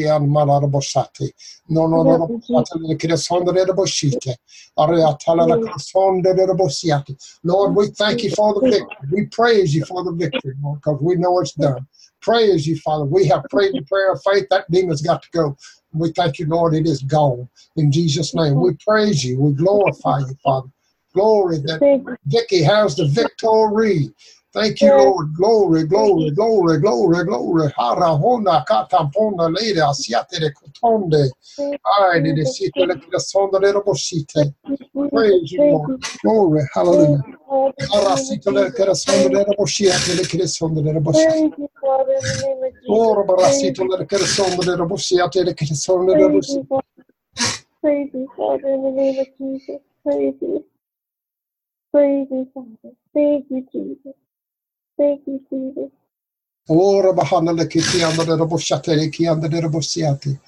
Lord, we thank you for the victory. We praise you for the victory, Lord, because we know it's done. Praise you, Father. We have prayed the prayer of faith. That demon's got to go. We thank you, Lord, it is gone. In Jesus' name, we praise you. We glorify you, Father. Glory that Vicky has the victory. Thank you, Lord. Glory, glory, glory, glory, glory. Harahona katampona lady asiate de cotonde. I did a seat to the sonda de robosite. Praise you, Lord. Glory, hallelujah. Harasito le sonda de robosite, the kiss on the robosite. Or barasito le sonda de robosite, the kiss on the robosite. Praise you, Father, in the name of Jesus. Praise you. Praise you, Father. Thank you, Jesus. Thank you, Jesus. Ora bahana le kiti anda de robosate le ki anda de robosiate.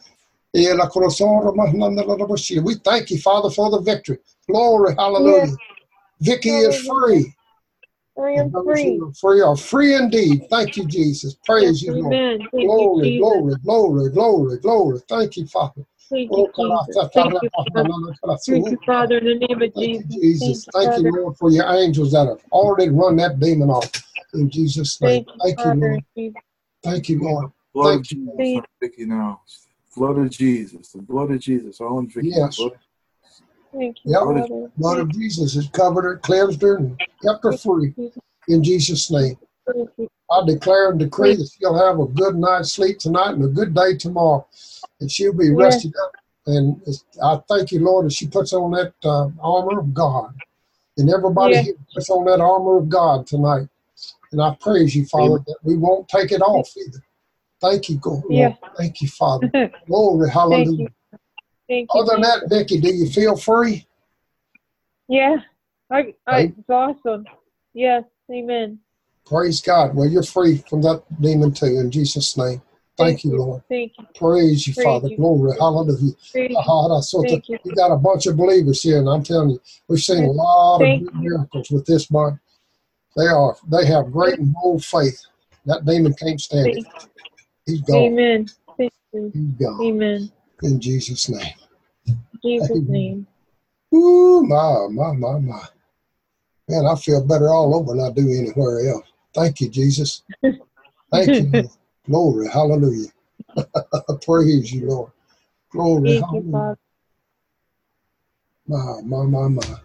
We thank you, Father, for the victory. Glory, hallelujah. Yes. Vicky is free. I am Those free. who are free are free indeed. Thank you, Jesus. Praise Yes, you, Lord. amen. Thank Glory, you, glory, glory, glory, glory. Thank you, Father. Thank Oh, you, Jesus. Thank you, Father. Thank you, Father, in the name of Thank you, Jesus. Jesus. Thank Thank you, you, Father. Lord, for your angels that have already run that demon off. In Jesus' name. Thank you, Thank you, Father. Lord. Thank you, Lord. Blood of Thank you. Jesus on Vicky now. Blood of Jesus. The blood of Jesus on Vicky. Yes. Blood of- Thank you, Yep. Father. Blood of Jesus has covered her, cleansed her, and kept her free. In Jesus' name. Thank you. I declare and decree that she'll have a good night's sleep tonight and a good day tomorrow. And she'll be Yes. rested up. And it's, I thank you, Lord, that she puts on that uh, armor of God. And everybody Yes. here puts on that armor of God tonight. And I praise you, Father, Amen. that we won't take it off either. Thank you, Lord. Yes. Thank you, Father. Glory, hallelujah. Thank you. Thank you. Other than that, Jesus. Vicky, do you feel free? Yeah. I, I, Right. it's awesome. Yes. Amen. Praise God. Well, you're free from that demon too, in Jesus' name. Thank, Thank you, you. Lord. Thank you. Praise you, Praise Father. you. Glory. Hallelujah. Praise you. Ah, so that- Thank you. You got a bunch of believers here, and I'm telling you, we've seen a Yes. lot of Thank great you. miracles with this bunch. They are. They have great and bold faith. That demon can't stand it. Thank He's gone. Amen. Thank you. He's gone. Amen. In Jesus' name. In Jesus' Amen. name. Ooh, my, my, my, my. Man, I feel better all over than I do anywhere else. Thank you, Jesus. Thank you, Lord. Glory. Hallelujah. Praise you, Lord. Glory. Thank you, Hallelujah. Father. My, my, my, my.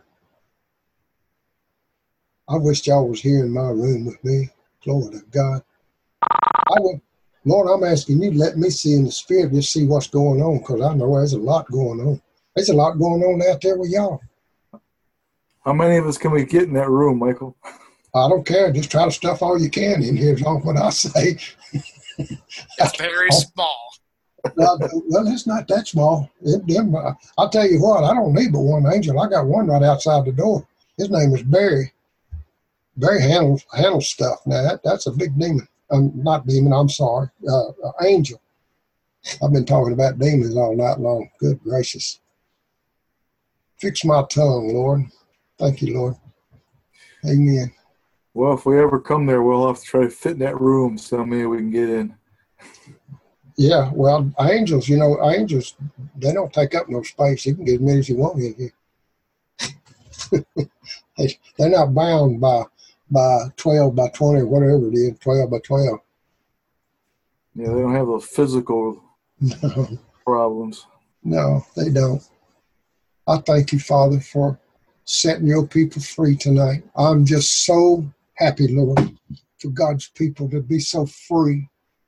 I wish y'all was here in my room with me. Glory to God. I would, Lord, I'm asking you to let me see in the spirit, just see what's going on, because I know there's a lot going on. There's a lot going on out there with y'all. How many of us can we get in that room, Michael? I don't care. Just try to stuff all you can in here, is all what I say. It's very small. Well, well, it's not that small. It, them, uh, I'll tell you what, I don't need but one angel. I got one right outside the door. His name is Barry. Barry handles, handles stuff. Now, that, that's a big demon. Um, not demon, I'm sorry. Uh, uh, angel. I've been talking about demons all night long. Good gracious. Fix my tongue, Lord. Thank you, Lord. Amen. Well, if we ever come there, we'll have to try to fit in that room so maybe we can get in. Yeah, well, angels, you know, angels, they don't take up no space. You can get as many as you want in here. they, they're not bound by by twelve by twenty or whatever it is, twelve by twelve. Yeah, they don't have those physical No, problems. no, they don't. I thank you, Father, for setting your people free tonight. I'm just so happy, Lord, for God's people to be so free.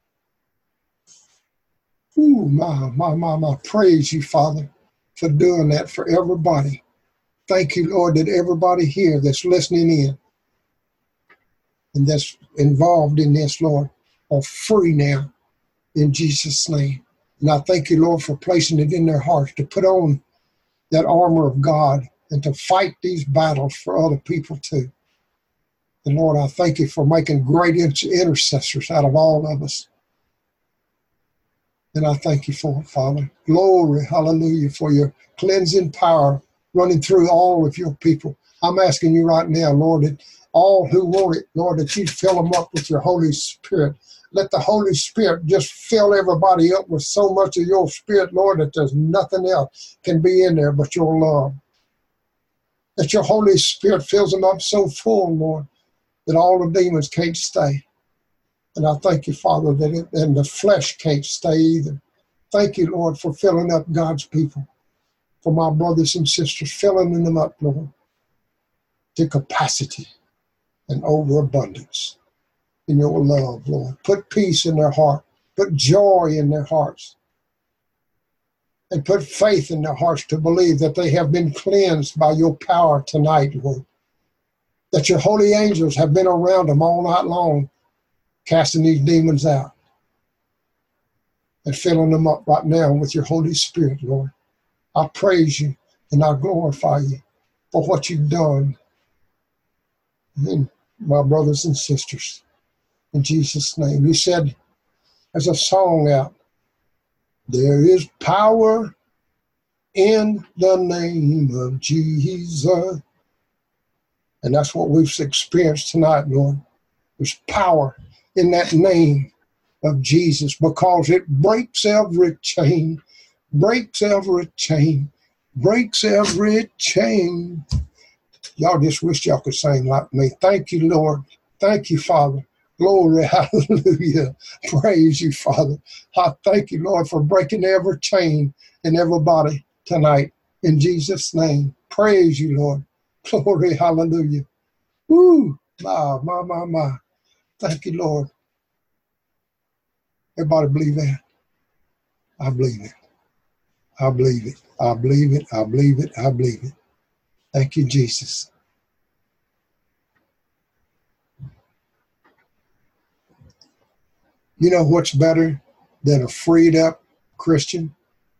Ooh, my, my, my, my. Praise you, Father, for doing that for everybody. Thank you, Lord, that everybody here that's listening in and that's involved in this, Lord, are free now in Jesus' name. And I thank you, Lord, for placing it in their hearts to put on that armor of God and to fight these battles for other people too. And Lord, I thank you for making great intercessors out of all of us. And I thank you for it, Father. Glory, hallelujah, for your cleansing power running through all of your people. I'm asking you right now, Lord, that all who want it, Lord, that you fill them up with your Holy Spirit. Let the Holy Spirit just fill everybody up with so much of your Spirit, Lord, that there's nothing else can be in there but your love. That your Holy Spirit fills them up so full, Lord, that all the demons can't stay. And I thank you, Father, that it, and the flesh can't stay either. Thank you, Lord, for filling up God's people, for my brothers and sisters, filling them up, Lord, to capacity and overabundance in your love, Lord. Put peace in their heart. Put joy in their hearts. And put faith in their hearts to believe that they have been cleansed by your power tonight, Lord. That your holy angels have been around them all night long, casting these demons out and filling them up right now with your Holy Spirit, Lord. I praise you and I glorify you for what you've done in my brothers and sisters. In Jesus' name. You said there's a song out There is power in the name of Jesus. And that's what we've experienced tonight, Lord. There's power in that name of Jesus because it breaks every chain, breaks every chain, breaks every chain. Y'all just wish y'all could sing like me. Thank you, Lord. Thank you, Father. Glory, hallelujah. Praise you, Father. I thank you, Lord, for breaking every chain in everybody tonight. In Jesus' name. Praise you, Lord. Glory, hallelujah. Woo! My, my, my, my. Thank you, Lord. Everybody believe that? I believe it. I believe it. I believe it. I believe it. I believe it. Thank you, Jesus. You know what's better than a freed up Christian?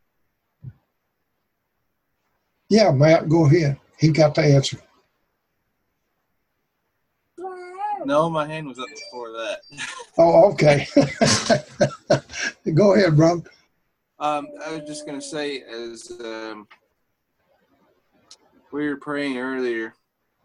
Yeah, Matt, go ahead. He got the answer. No, my hand was up before that. Oh, okay. Go ahead, bro. Um, I was just going to say, as um, we were praying earlier,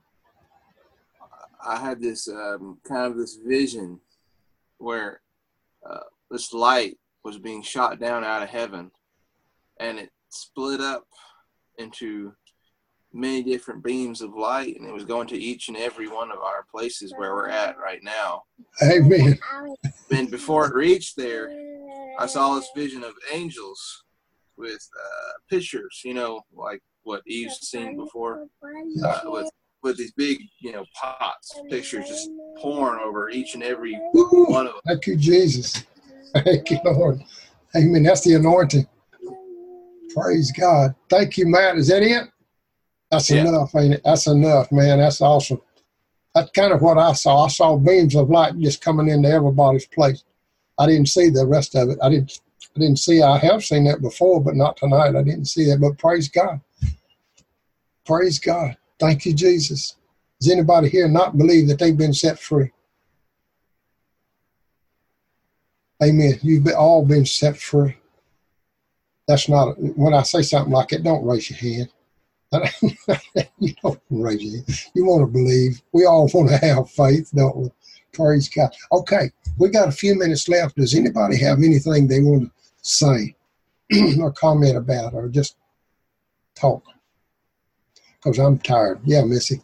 I had this um, kind of this vision where uh, this light was being shot down out of heaven, and it split up into many different beams of light, and it was going to each and every one of our places where we're at right now. Amen. And before it reached there, I saw this vision of angels with uh, pictures, you know, like what Eve's seen before, uh, with with these big, you know, pots, pictures just pouring over each and every Woo! one of them. Thank you, Jesus. Thank you, Lord. Amen. That's the anointing. Praise God. Thank you, Matt. Is that it? That's Yeah. enough, ain't it? That's enough, man. That's awesome. That's kind of what I saw. I saw beams of light just coming into everybody's place. I didn't see the rest of it. I didn't I didn't see, I have seen that before, but not tonight. I didn't see that, but praise God. Praise God. Thank you, Jesus. Does anybody here not believe that they've been set free? Amen. You've been, all been set free. That's not, when I say something like it, don't raise your hand. You don't raise your hand. You want to believe. We all want to have faith, don't we? Praise God. Okay, we got a few minutes left. Does anybody have anything they want to say or comment about or just talk? Because I'm tired. Yeah, Missy.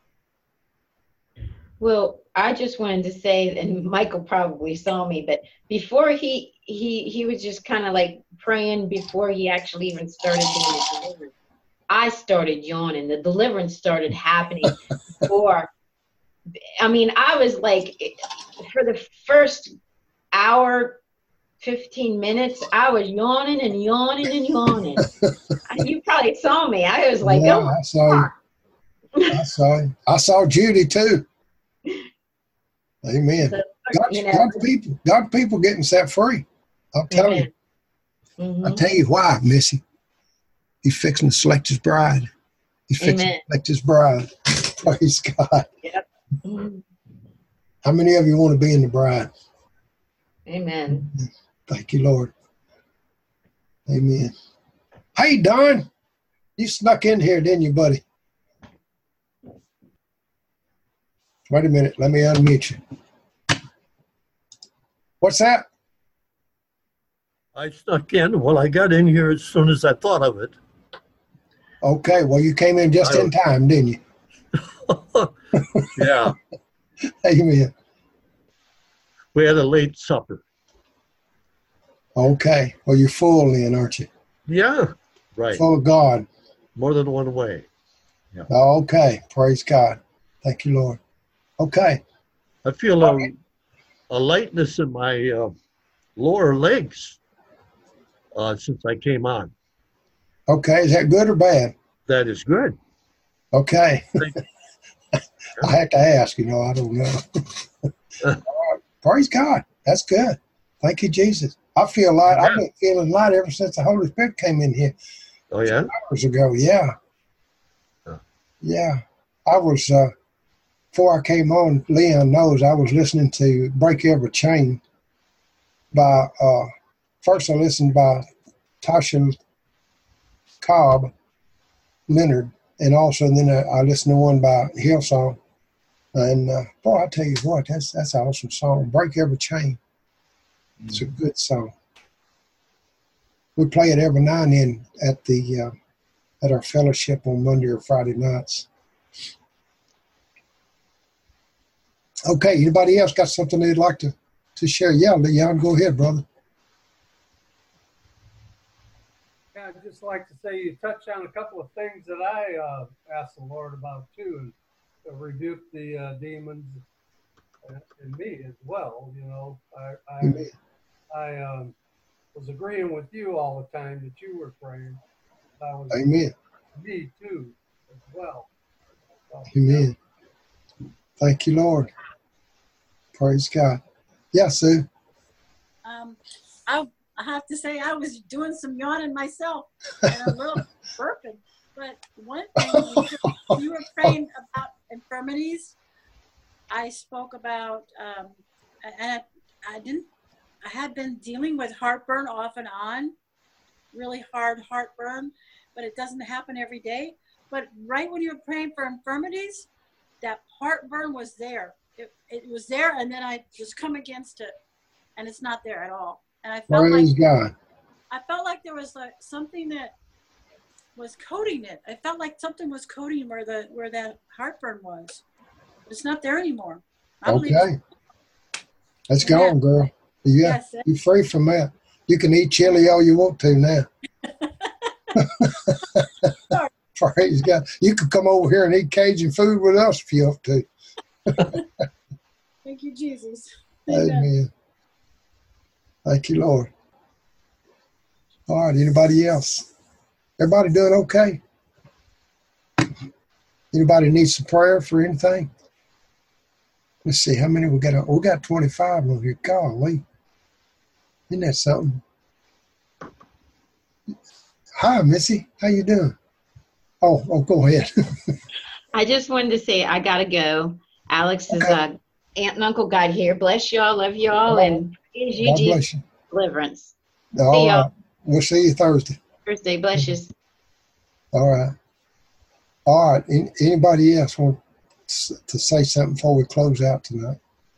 Well, I just wanted to say, and Michael probably saw me, but before he he he was just kind of like praying before he actually even started doing the deliverance. I started yawning. The deliverance started happening before. I mean, I was like, for the first hour, fifteen minutes, I was yawning and yawning and yawning. You probably saw me. I was like, yeah, oh my I saw God. you. I saw you. I saw Judy too. Amen. So, God's, you know, God's people, God's people getting set free. I'll tell Amen. you. Mhm. I'll tell you why, Missy. He's fixing to select his bride. He's fixing Amen. to select his bride. Praise God. Yep. Mhm. How many of you want to be in the bride? Amen. Thank you, Lord. Amen. Hey, Don, you snuck in here, didn't you, buddy? Wait a minute. Let me unmute you. What's that? I snuck in. Well, I got in here as soon as I thought of it. Okay. Well, you came in just I- in time, didn't you? Yeah, Amen. we had a late supper. Okay. Well, you're full then, aren't you? Yeah, right. Full of God. More than one way. Okay. Praise God. Thank you, Lord. Okay. I feel a, a lightness in my uh, lower legs uh, since I came on. Okay. Is that good or bad? That is good. Okay. I have to ask, you know, I don't know. All right. Praise God. That's good. Thank you, Jesus. I feel light. I've been feeling light ever since the Holy Spirit came in here Oh, yeah? hours ago. Yeah. Yeah. I was, uh, before I came on, Leon knows I was listening to Break Every Chain by, uh, first I listened by Tasha Cobb Leonard, and also then I, I listened to one by Hillsong. And uh, boy, I tell you what, that's that's an awesome song. Break Every Chain. It's a good song. We play it every now and then at the uh, at our fellowship on Monday or Friday nights. Okay, anybody else got something they'd like to, to share? Yeah, Leon, go ahead, brother. Yeah, I'd just like to say you touched on a couple of things that I uh, asked the Lord about too, and to rebuke the uh, demons in me as well. You know, I I, I um, was agreeing with you all the time that you were praying. I was Amen. Me too, as well. So, Amen. Thank you, Lord. Praise God. Yeah, Sue. Um, I, I have to say I was doing some yawning myself and a little burping. But one thing, when you, you were praying about infirmities, I spoke about, um, and I, I didn't, I had been dealing with heartburn off and on, really hard heartburn, but it doesn't happen every day. But right when you were praying for infirmities, that heartburn was there. It, it was there, and then I just come against it, and it's not there at all. And I felt Praise like God. I felt like there was like something that was coating it. I felt like something was coating where the where that heartburn was. It's not there anymore. I believe Okay. That's gone, girl. Yeah, Yes, you're free from that. You can eat chili all you want to now. Praise God. You can come over here and eat Cajun food with us if you have to. Thank you, Jesus. Amen. Thank you, Lord. All right, anybody else? Everybody doing okay? Anybody need some prayer for anything? Let's see, how many we got? Oh, we got twenty-five on here. Golly. Isn't that something? Hi, Missy. How you doing? Oh, oh, go ahead. I just wanted to say I gotta go. Alex is Okay. uh, aunt and uncle got here. Bless y'all, love y'all, and praise you, God Jesus, bless you. deliverance. All See y'all right. We'll see you Thursday. Thursday. Bless you. All right. All right. An- Anybody else want s- to say something before we close out tonight?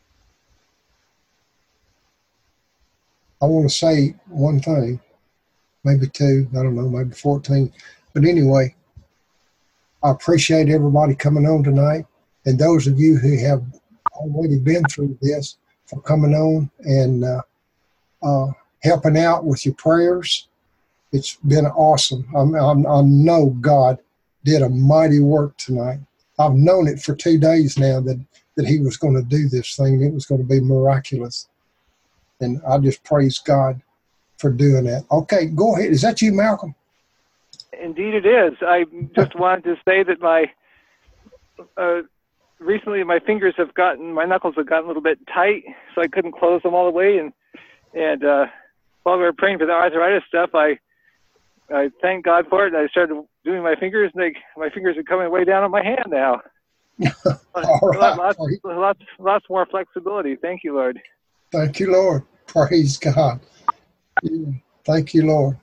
I want to say one thing, maybe two, I don't know, maybe fourteen. But anyway, I appreciate everybody coming on tonight. And those of you who have already been through this for coming on and uh, uh, helping out with your prayers. It's been awesome. I'm, I'm, I know God did a mighty work tonight. I've known it for two days now that, that he was going to do this thing. It was going to be miraculous. And I just praise God for doing that. Okay, go ahead. Is that you, Malcolm? Indeed, it is. I just wanted to say that my uh, recently my fingers have gotten, my knuckles have gotten a little bit tight, so I couldn't close them all the way. And and uh, while we were praying for the arthritis stuff, I I thank God for it. And I started doing my fingers, and they, my fingers are coming way down on my hand now. All right. Lots, lots, lots more flexibility. Thank you, Lord. Thank you, Lord. Praise God. Yeah. Thank you, Lord.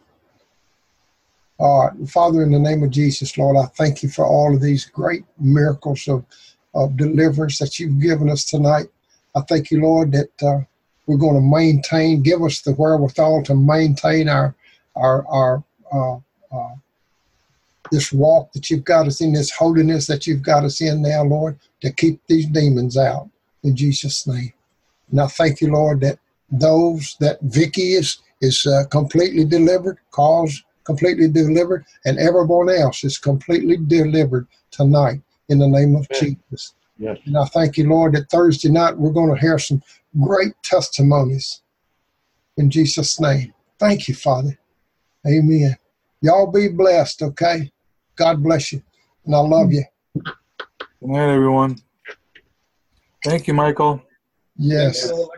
All right. Father, in the name of Jesus, Lord, I thank you for all of these great miracles of, of deliverance that you've given us tonight. I thank you, Lord, that uh, we're going to maintain, give us the wherewithal to maintain our, our, our, uh, uh, this walk that you've got us in, this holiness that you've got us in now, Lord, to keep these demons out in Jesus' name. And I thank you, Lord, that those that Vicky is is uh, completely delivered, Carl's completely delivered, and everyone else is completely delivered tonight in the name of Amen. Jesus. Yes. And I thank you, Lord, that Thursday night we're going to hear some great testimonies in Jesus' name. Thank you, Father. Amen. Y'all be blessed, okay? God bless you. And I love you. Good night, everyone. Thank you, Michael. Yes.